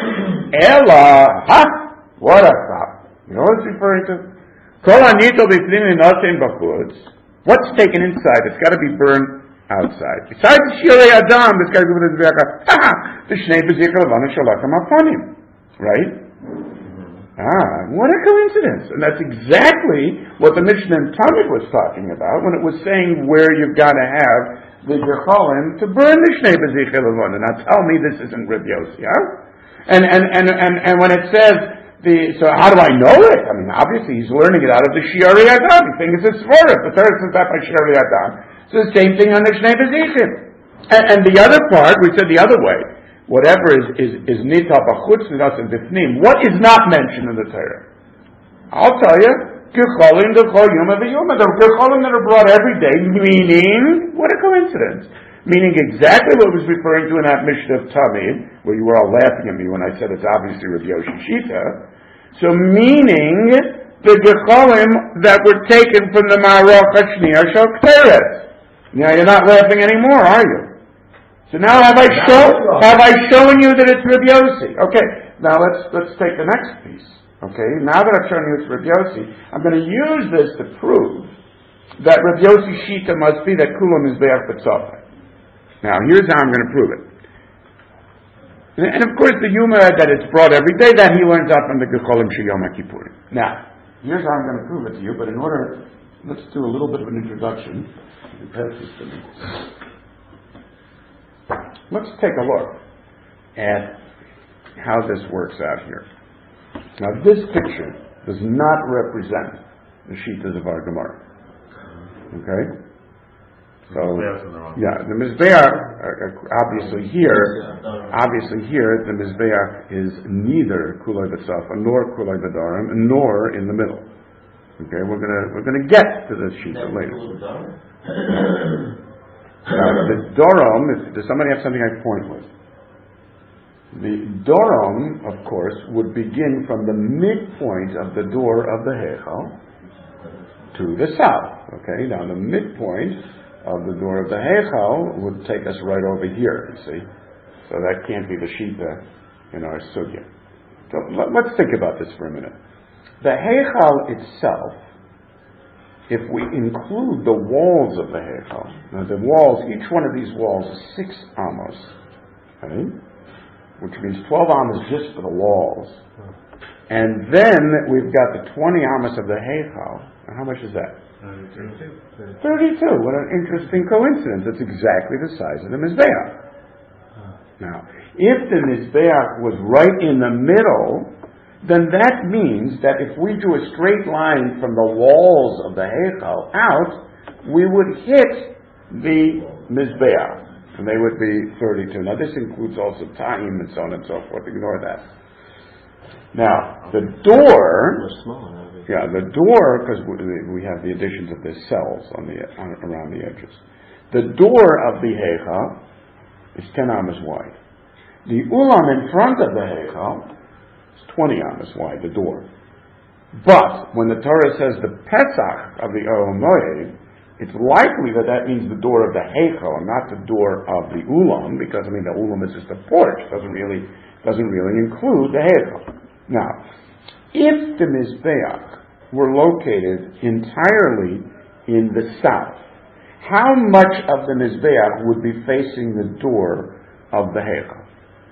S1: Ella, what a crap! You know what it's referring to? Kol anito b'fnim inosim b'chutz. What's taken inside? It's got to be burned outside. Besides the Shiorei Adam, it's got to be with the Mizbeach. The Shnei B'Zichar Levana Shalachim Apanim. Right? What a coincidence. And that's exactly what the Mishnah in Talmud was talking about when it was saying where you've got to have the Gecholim to burn the Shnei B'Zichar Levana. Now tell me this isn't Rav Yossi, huh? And when it says, so how do I know it? I mean, obviously he's learning it out of the Shiorei Adam. He thinks it's Svarah. The Torah says that by Shiorei Adam. So the same thing on the Shnei B'Zichim. And the other part, we said the other way. Whatever is nita b'chutz nidas and b'fnim. What is not mentioned in the Torah? I'll tell you. Gecholim d'chol yom v'yom. The gecholim that are brought every day. Meaning, what a coincidence. Meaning exactly what was referring to in that Mishnah of Tamid, where you were all laughing at me when I said it's obviously Rav Yoshi Shita. So meaning the Gecholim that were taken from the Ma'arach HaShniyah Shel Keteret. Now you're not laughing anymore, are you? So now have I shown you that it's Rav Yossi? Okay, now let's take the next piece. Okay, now that I've shown you it's Rav Yossi, I'm going to use this to prove that Rav Yossi Shita must be that Kulam is Be'ach B'tzofah. Now, here's how I'm going to prove it. And of course, the Yuma that it's brought every day, that he learns out from the Gecholim Sheyom HaKippurim. Now, here's how I'm going to prove it to you, but in order, let's do a little bit of an introduction. Pass this to me. Let's take a look at how this works out here. Now, this picture does not represent the Shitas of our Gemara. Okay? So, yeah, the Mizbeach, obviously here, the Mizbeach is neither Kulei B'Tzafa, nor Kulei B'Darim, nor in the middle. Okay, we're gonna get to this Shita later. The Dorom, does somebody have something I point with? The Dorom, of course, would begin from the midpoint of the door of the Heichal to the south. Okay, now the midpoint of the door of the Heichal would take us right over here, you see. So that can't be the Shita in our Sugya. So let's think about this for a minute. The Heichal itself, if we include the walls of the Heichal, now the walls, each one of these walls is 6 amos, okay? Which means 12 amos just for the walls. And then we've got the 20 amos of the Heichal. And how much is that? 32. What an interesting coincidence. It's exactly the size of the Mizbeach. Now, if the Mizbeach was right in the middle, then that means that if we drew a straight line from the walls of the Heichal out, we would hit the Mizbeach, and they would be 32. Now this includes also Ta'im and so on and so forth. Ignore that. Now, the door, the door, because we have the additions of the cells around the edges. The door of the Heichal is 10 amas wide. The Ulam in front of the Heichal is 20 amas wide, the door. But when the Torah says the Pesach of the Ohel Moed, it's likely that means the door of the Heichal, not the door of the Ulam, because the Ulam is just a porch, doesn't really include the Heichal. Now, if the Mizbeach were located entirely in the south, how much of the Mizbeach would be facing the door of the Heichal?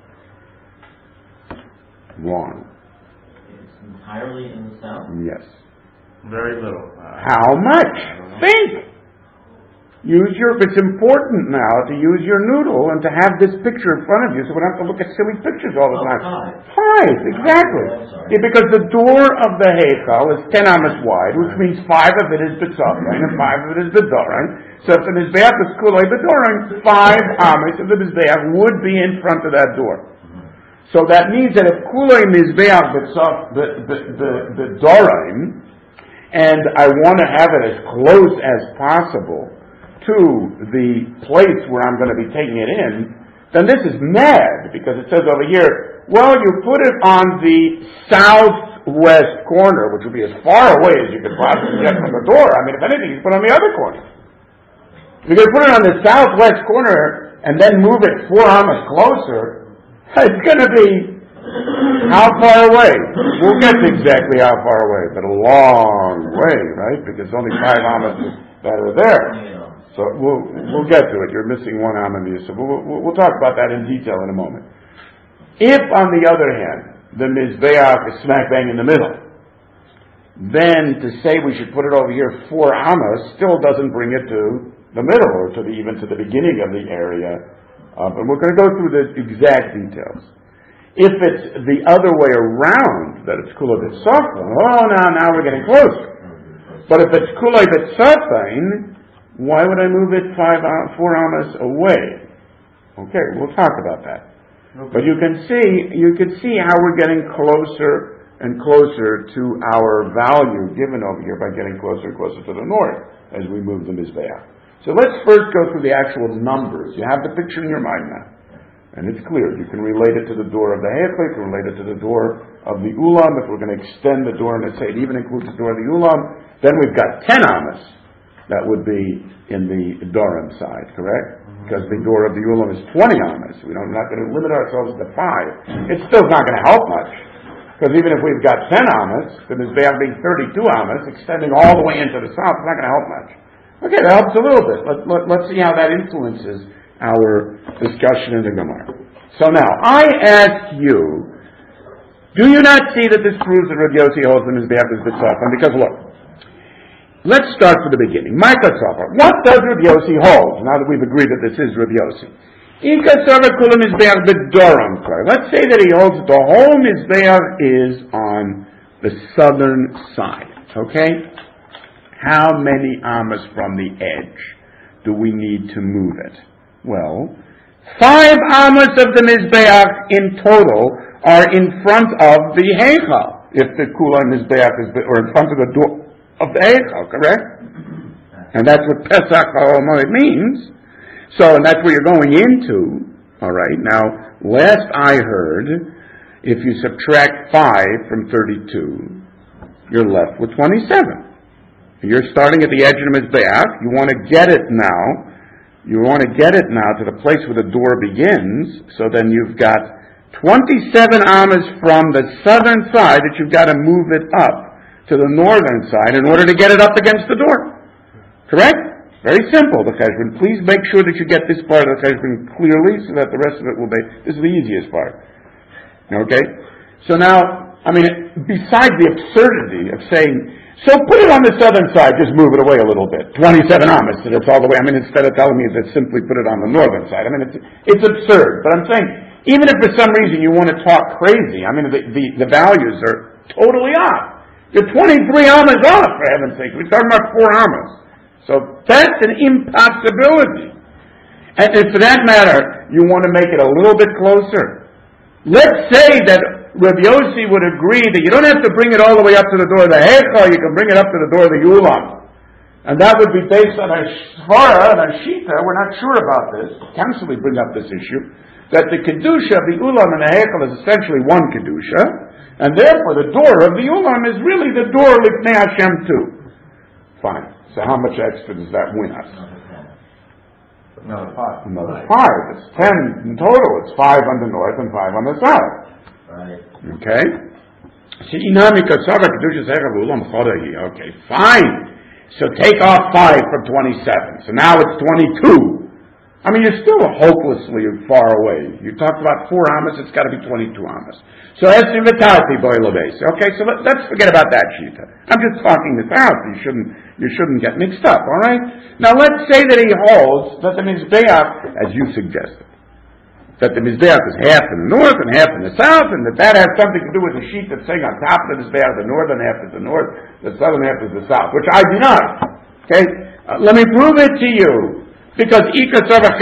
S1: Wrong.
S7: Entirely in the south?
S1: Yes.
S3: Very little.
S1: How much? Think! It's important now to use your noodle and to have this picture in front of you so we don't have to look at silly pictures all the time. Five, exactly. Yeah, because the door of the Heichal is 10 amas wide, which means 5 of it is B'tzorain and 5 of it is B'dorain. So if the Mizbeach is Kulei B'dorain, 5 amas of the Mizbeach would be in front of that door. So that means that if Kulei Mizbeach B'dorain, and I want to have it as close as possible to the place where I'm going to be taking it in, then this is mad, because it says over here, well, you put it on the southwest corner, which would be as far away as you could possibly get from the door. If anything, you put it on the other corner. If you're going to put it on the southwest corner and then move it 4 amas closer, it's going to be how far away? We'll get to exactly how far away, but a long way, right? Because only 5 amas that are there. So we'll get to it. You're missing 1 amma view, so we'll talk about that in detail in a moment. If, on the other hand, the Mizbeach is smack bang in the middle, then to say we should put it over here 4 amas still doesn't bring it to the middle, or even to the beginning of the area. But we're going to go through the exact details. If it's the other way around, that it's Kulei B'tzafin, now we're getting closer. But if it's Kulei B'tzafin, why would I move it 4 amas away? Okay, we'll talk about that. Okay. But you can see how we're getting closer and closer to our value given over here by getting closer and closer to the north as we move the Mizbeach. So let's first go through the actual numbers. You have the picture in your mind now. And it's clear. You can relate it to the door of the Heichal, you can relate it to the door of the Ulam. If we're going to extend the door and say it even includes the door of the Ulam, then we've got 10 amas. That would be in the Dorim side, correct? Because the door of the Ulam is 20 amas. We're not going to limit ourselves to 5. It's still not going to help much. Because even if we've got 10 amas, the Mizbeach being 32 amas, extending all the way into the south, it's not going to help much. Okay, that helps a little bit. Let's see how that influences our discussion in the Gemara. So now, I ask you, do you not see that this proves that Rav Yossi holds the Mizbeach is B'tzafin? Because look, let's start from the beginning. What does Rav Yossi hold? Now that we've agreed that this is Rav Yossi. Let's say that he holds that the whole Mizbeach is on the southern side. Okay? How many amas from the edge do we need to move it? Well, 5 amas of the Mizbeach in total are in front of the Heichal. If the Kulei Mizbeach is, or in front of the door of the Heichal, correct? And that's what Pesach Ohel Moed means. So, and that's where you're going into. All right. Now, last I heard, if you subtract 5 from 32, you're left with 27. You're starting at the edge of the Mizbeach. You want to get it now. You want to get it now to the place where the door begins. So then you've got 27 amas from the southern side that you've got to move it up to the northern side in order to get it up against the door. Correct? Very simple, the cheshbon. Please make sure that you get this part of the cheshbon clearly so that the rest of it will be... This is the easiest part. Okay? So now, besides the absurdity of saying, so put it on the southern side, just move it away a little bit. 27 amas, so that's all the way. Instead of telling me that simply put it on the northern side. It's absurd. But I'm saying, even if for some reason you want to talk crazy, the values are totally off. You're 23 amas off, for heaven's sake. We're talking about 4 amas. So that's an impossibility. And for that matter, you want to make it a little bit closer. Let's say that Rabbi Yossi would agree that you don't have to bring it all the way up to the door of the Heichal, you can bring it up to the door of the Ulam. And that would be based on a Svara and a Shita, we're not sure about this, constantly bring up this issue, that the Kedusha of the Ulam and the Heichal is essentially one Kedusha, and therefore the door of the Ulam is really the door of Lifnei Hashem too. Fine. So how much extra does that win us?
S3: Another 5.
S1: Another 5. It's 10 in total. It's 5 on the north and 5 on the south.
S7: Right.
S1: Okay? Okay, fine. So take off 5 from 27. So now it's 22. I mean, you're still hopelessly far away. You talked about 4 amas, it's got to be 22 amas. So Esrim V'Tarti Boilabes. Okay, so let's forget about that Shita. I'm just talking this out. You shouldn't get mixed up, all right? Now let's say that he holds that the Mizbeach, as you suggested, that the Mizbeach is half in the north and half in the south, and that has something to do with the sheet that's saying on top of the Mizbeach, the northern half is the north, the southern half is the south, which I do not. Okay? Let me prove it to you. Because let's say that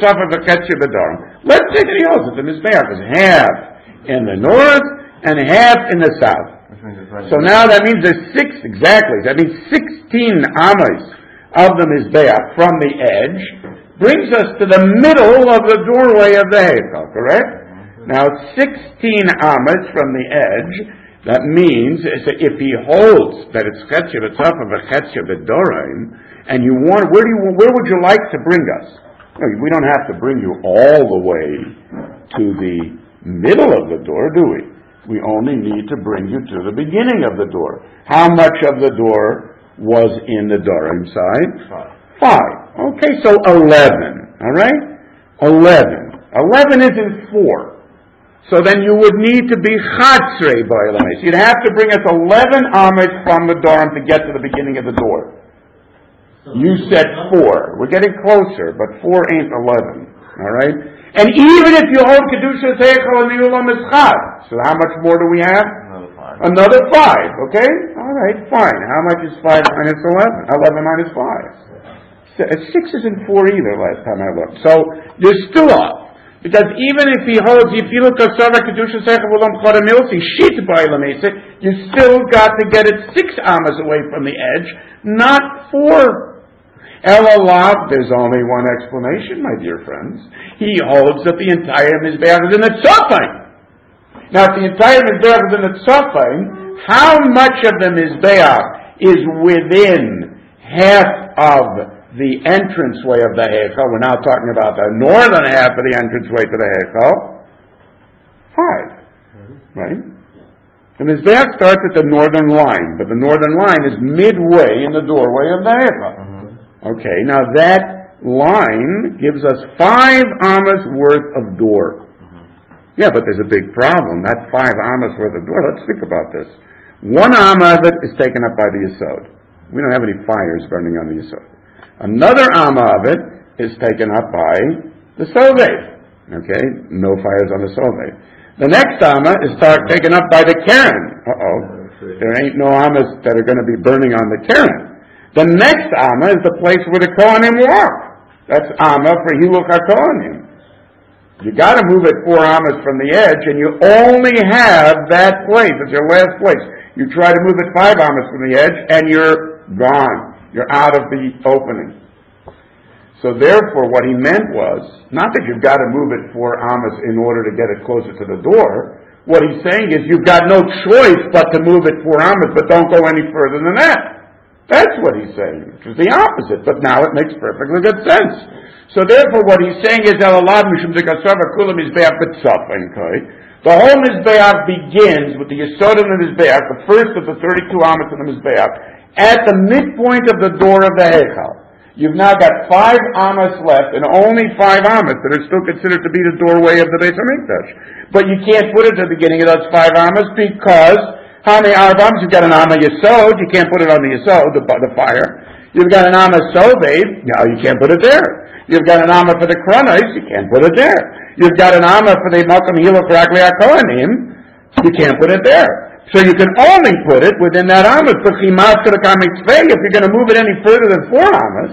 S1: he holds that the Mizbeach is half in the north and half in the south. So now that means there's 6, exactly. That means 16 amas of the Mizbeach from the edge brings us to the middle of the doorway of the Heichal, correct? Now 16 amas from the edge, that means if he holds that it's Chetze B'Tzafa v'Chetze B'Doraim, and you want, where would you like to bring us? No, we don't have to bring you all the way to the middle of the door, do we? We only need to bring you to the beginning of the door. How much of the door was in the Dorim side? 5. Okay, so 11. All right? 11. 11 is in 4. So then you would need to be Chatzrei Ba'elames. You'd have to bring us 11 amas from the Dorim to get to the beginning of the door. You said 4. We're getting closer, but 4 ain't 11. All right? And even if you hold Kedusha Heichal and the Ulam is Chad, so how much more do we have? Another 5. Okay? All right, fine. How much is 5 minus 11? 11 minus 5. 6 isn't 4 either last time I looked. So you're still off. Because even if he holds, if you look at Sava Kedusha Heichal Ulam Chad Milsi, Shit Ba'elames, you still got to get it 6 amas away from the edge, not 4. Elalav, there's only one explanation, my dear friends. He holds that the entire Mizbeach is in the Tzafim. Now, if the entire Mizbeach is in the Tzafim, how much of the Mizbeach is within half of the entranceway of the Heichal? We're now talking about the northern half of the entranceway to the Heichal. 5. Right? The Mizbeach starts at the northern line, but the northern line is midway in the doorway of the Heichal. Okay, now that line gives us 5 amas worth of door. Yeah, but there's a big problem. That 5 amas worth of door, let's think about this. 1 amma of it is taken up by the Yesod. We don't have any fires burning on the Yesod. Another amma of it is taken up by the Sovev. Okay, no fires on the Sovev. The next amma is taken up by the Keren. There ain't no amas that are going to be burning on the Keren. The next Amma is the place where the Kohanim walk. That's Amma for Hiluk HaKohanim. You got to move it 4 Ammas from the edge, and you only have that place. It's your last place. You try to move it 5 Ammas from the edge, and you're gone. You're out of the opening. So therefore, what he meant was, not that you've got to move it 4 Ammas in order to get it closer to the door. What he's saying is you've got no choice but to move it 4 Ammas, but don't go any further than that. That's what he's saying, which is the opposite, but now it makes perfectly good sense. So therefore what he's saying is, the whole Mizbeach begins with the Yesod of the Mizbeach, the first of the 32 amas of the Mizbeach, at the midpoint of the door of the Heichal. You've now got 5 amas left, and only 5 amas that are still considered to be the doorway of the Beis HaMikdash. But you can't put it at the beginning of those 5 amas because how many Arabams? You've got an Amma Yesod, you can't put it on the Yesod, the fire. You've got an Amma Sovev, no, you can't put it there. You've got an Amma for the Kronos, you can't put it there. You've got an Amma for the Malkam Hiluk Ragli HaKohanim, you can't put it there. So you can only put it within that amas. If you're going to move it any further than 4 amas,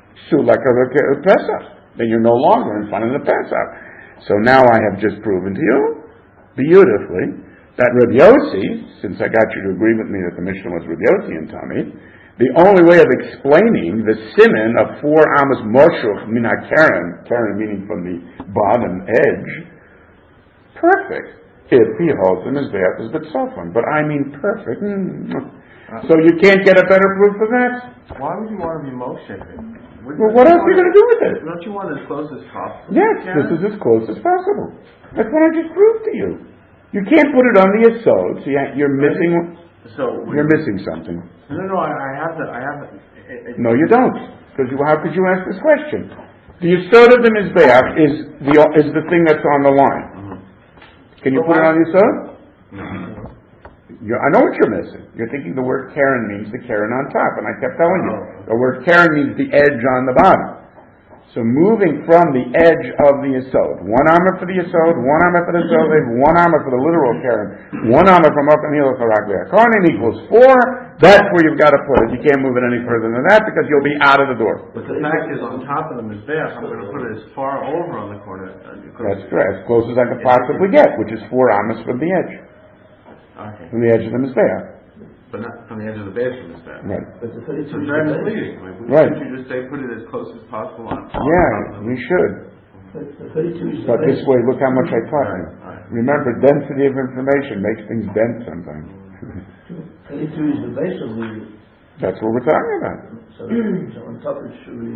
S1: Pesach, then you're no longer in front of the Pesach. So now I have just proven to you, beautifully, that Rabbi Yossi, since I got you to agree with me that the Mishnah was Rabbi Yossi and Tamid, the only way of explaining the siman of 4 amas moshuch min ha-keren, keren meaning from the bottom edge, perfect, if he holds the Mizbeach as B'tzofan. But I mean perfect. So you can't get a better proof of that?
S3: Why would you want to be Moshe?
S1: Well, what else are you going to do with it?
S3: Don't you want it as close as possible?
S1: Yes, this is as close as possible. That's what I just proved to you. You can't put it on the Yesod, so you're missing. You're missing something.
S3: No, I have that.
S1: No, you don't. Because how could you ask this question? The Yesod of the Mizbeach is the thing that's on the line. Can you put it on the Yesod?
S3: No.
S1: I know what you're missing. You're thinking the word Karen means the Karen on top, and I kept telling you. The word Karen means the edge on the bottom. So moving from the edge of the Yesod, 1 amah for the Yesod, 1 amah for the Zovev, 1 amah for the literal Karen, 1 amah from up and heel for Ragli HaKohanim equals 4. That's where you've got to put it. You can't move it any further than that because you'll be out of the door.
S3: But the fact is, on top of the Mizbeach, I'm going to put it as far over on the corner.
S1: That's correct. As close as I could possibly get, which is 4 amahs from the edge.
S3: Okay.
S1: From the edge of the Mizbeach.
S3: But not from the edge of the base of the Mizbeach.
S1: Right.
S5: But the
S3: So
S5: 32
S3: it's very misleading.
S1: Right.
S3: Shouldn't you just say put it as close as possible on
S1: Yeah, we should.
S5: The 32 is
S1: But this way, look how much I taught you.
S3: Right.
S1: Remember, density of information makes things dense sometimes.
S5: 32 is the base of the.
S1: That's what we're talking about.
S5: So on top it should be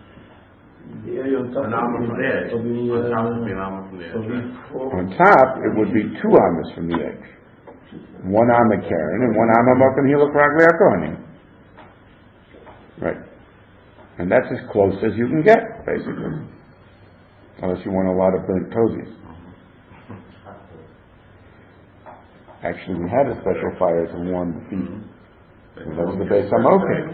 S5: the area on top.
S3: An armor from the edge.
S5: Of the,
S3: On top would be an armor from the edge.
S5: of the
S3: Right?
S1: On top, it would be 2 amas from the edge. 1 amah Karen and 1 amah Mokum Hiluk Ragli HaKohanim. Right. And that's as close as you can get, basically. Unless you want a lot of burnt toesies. Actually, we had a special fire to warm the feet. That was the Beis HaMokeh.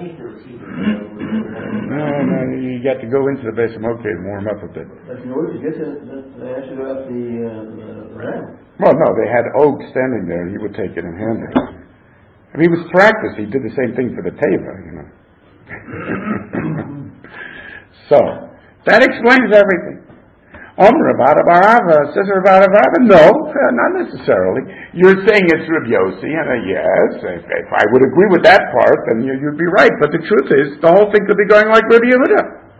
S1: No, you got to go into the Beis HaMokeh and warm up a bit.
S5: But in order to get to they actually have the ram.
S1: Well, no, they had Oak standing there, and he would take it and hand it. I mean, he was practiced. He did the same thing for the Teva, you know. So, that explains everything. Rabbi Barava, says Rabbi Barava, no, not necessarily. You're saying it's Rabbi Yossi, and yes, if I would agree with that part, then you'd be right. But the truth is, the whole thing could be going like Rabbi Yehuda.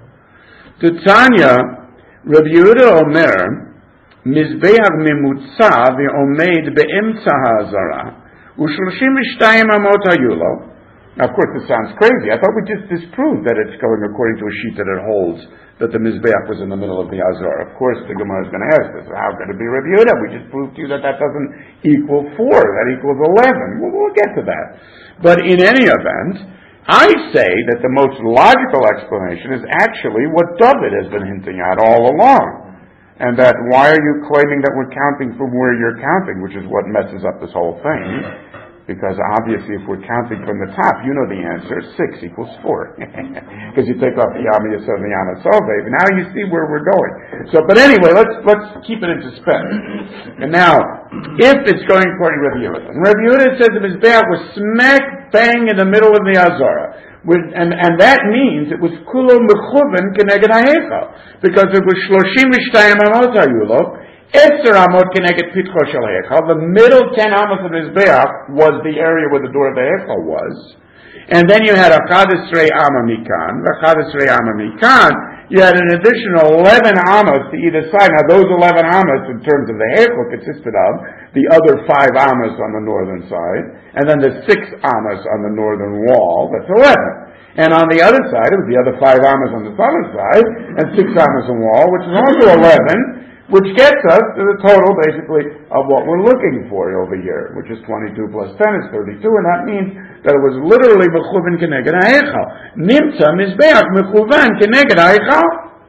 S1: To Tanya, Rabbi Yehuda Omer, Mizbeach Mimutza v'omeid be'emtza ha'azara, u'shloshim amot hayulo. Now, of course, this sounds crazy. I thought we just disproved that it's going according to a sheet that it holds that the Mizbeach was in the middle of the Azor. Of course, the Gemara is going to ask this. How could it be Rabbi Yehuda? We just proved to you that doesn't equal 4. That equals 11. Well, we'll get to that. But in any event, I say that the most logical explanation is actually what David has been hinting at all along. And that why are you claiming that we're counting from where you're counting, which is what messes up this whole thing. Because obviously if we're counting from the top, you know the answer, 6 equals 4. Because you take off the Yama Yasov and the Yama Sovev. Now you see where we're going. So, but anyway, let's keep it into suspense. And now, if it's going according to Rabbi Yehuda, and Rabbi Yehuda says the Mizbeach was smack bang in the middle of the Azara. And that means it was kulo mechuven keneged ha'echal. Because it was 32 amot hayulo, Esther amot keneged pitcho shel ha'echal. The middle 10 amos of the Mizbeach was the area where the door of the hechal was. And then you had a chadesrei amma mikan, v'chadesrei amma mikan. You had an additional 11 amos to either side. Now those 11 amos in terms of the hechal consisted of the other 5 amos on the northern side, and then the 6 amos on the northern wall. That's 11. And on the other side, it was the other 5 amos on the southern side, and 6 amos on the wall, which is also 11. Which gets us to the total, basically, of what we're looking for over here, which is 22 plus 10 is 32, and that means that it was literally mechuven keneged ha'echal. Nimtza mizbeach mechuven keneged ha'echal.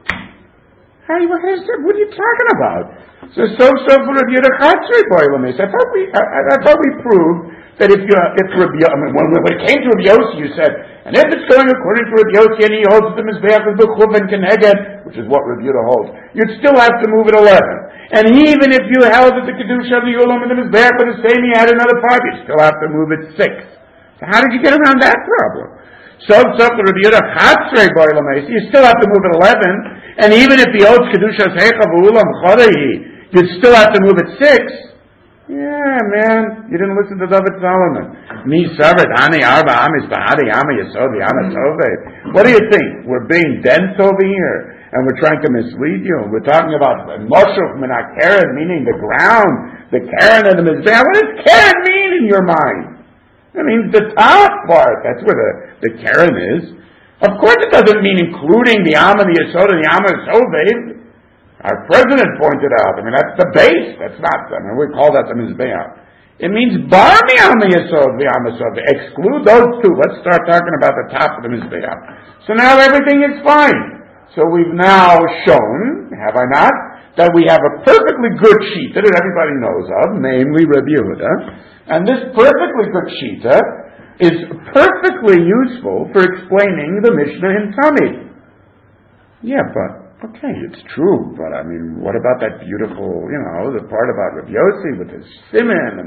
S1: What are you talking about? So for Rabbi Yehuda Chatzri Boilamis. I thought we proved that if Rabbi, when it came to Rabbi Yossi, you said, and if it's going according to Rabbi Yossi and he holds the Mizbeach with mechuven keneged, which is what Rabbi Yehuda holds, you'd still have to move it 11. And even if you held that the Kedusha of the Ulam and the Mizbeach were the same, you had another part, you still have to move it 6. So how did you get around that problem? So the Rabbi Yehuda Chatzrei Boilamesi, you still have to move it 11, and even if the Odes Kedushas Heicha V'Ulam Chodehi, you'd still have to move it 6. Yeah, man, you didn't listen to David Solomon. Mi Savet Ani Arba Amis Bahadi Ama Yesod Yana Tove. What do you think? We're being dense over here, and we're trying to mislead you. We're talking about Moshe Minak Karen, meaning the ground, the Karen and the Mizbeach. What does Karen mean in your mind? It means the top part. That's where the Karen is. Of course it doesn't mean including the Am and the Yesod and the Am and Sovev. Our president pointed out, that's the base. That's not, we call that the Mizbeach. It means bar the Am and Yesod, the Am and Sovev. Exclude those two. Let's start talking about the top of the Mizbeach. So now everything is fine. So we've now shown, have I not, that we have a perfectly good shita that everybody knows of, namely Rabbi Yehuda. And this perfectly good shita is perfectly useful for explaining the Mishnah in Tamid. Yeah, but, okay, it's true, but what about that beautiful, the part about Rabbi Yossi with his siman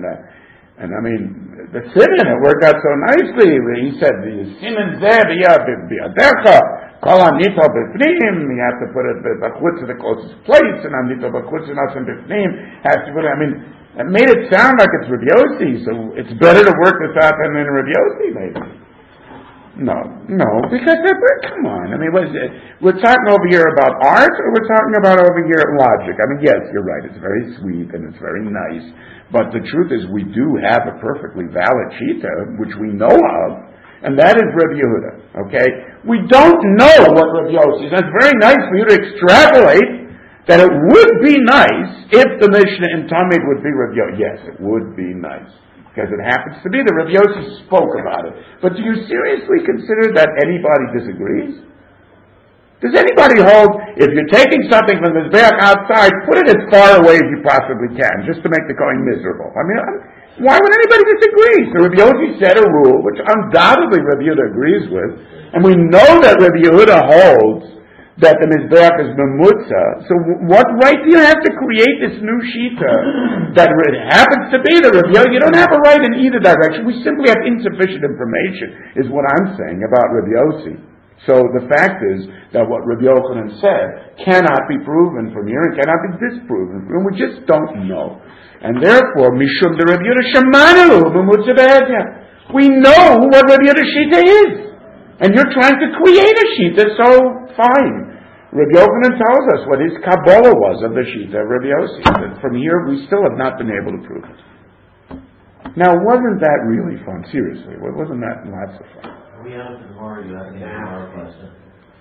S1: the siman, it worked out so nicely. He said, the siman zeh bi'adecha, kol anito b'fnim, you have to put it b'chutz to the closest place, and anito b'chutz nasim b'fnim, has to put it, it made it sound like it's Rabbi Yossi, so it's better to work this out than in Rabbi Yossi, maybe. No, because, come on, we're talking over here about art, or we're talking about over here logic? Yes, you're right, it's very sweet, and it's very nice, but the truth is we do have a perfectly valid shita, which we know of, and that is Rabbi Yehuda, okay? We don't know what Rabbi Yossi is, and it's very nice for you to extrapolate that it would be nice if the Mishnah in Tamid would be Rabbi Yossi. Yes, it would be nice. Because it happens to be that Rabbi Yossi spoke about it. But do you seriously consider that anybody disagrees? Does anybody hold, if you're taking something from the Mizbeach outside, put it as far away as you possibly can, just to make the going miserable? Why would anybody disagree? So Rabbi Yossi set a rule, which undoubtedly Rabbi Yehuda agrees with, and we know that Rabbi Yehuda holds that the Mizbeach is memutza. So what right do you have to create this new shita that it happens to be the Rabbi Yehuda? You don't have a right in either direction. We simply have insufficient information, is what I'm saying about Rabbi Yossi. So the fact is that what Rabbi Yochanan said cannot be proven from here and cannot be disproven from here. We just don't know. And therefore, Mishum the Rabbi Yehuda Shamanu memutza be'edya. We know what Rabbi Yehuda shita is. And you're trying to create a shita, so fine. Rabbi Yochanan tells us what his Kabbalah was of the shita of Rabbi Yossi. But from here, we still have not been able to prove it. Now, wasn't that really fun? Seriously, wasn't that lots of fun?
S7: We have tomorrow. You have an hour question.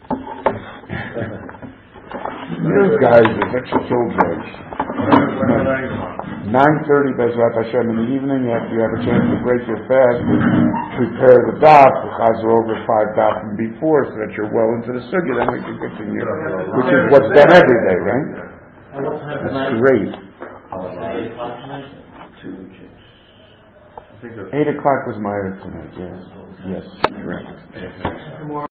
S1: You guys are such killjoys. 9:30 Bezrat Hashem in the evening, after you have a chance to break your fast, prepare the daf, the chazer over 5 dafim before, so that you're well into the sugya, then we can continue, which is what's done every day, right? That's great. 8 o'clock was my tonight, yes. Yes, correct.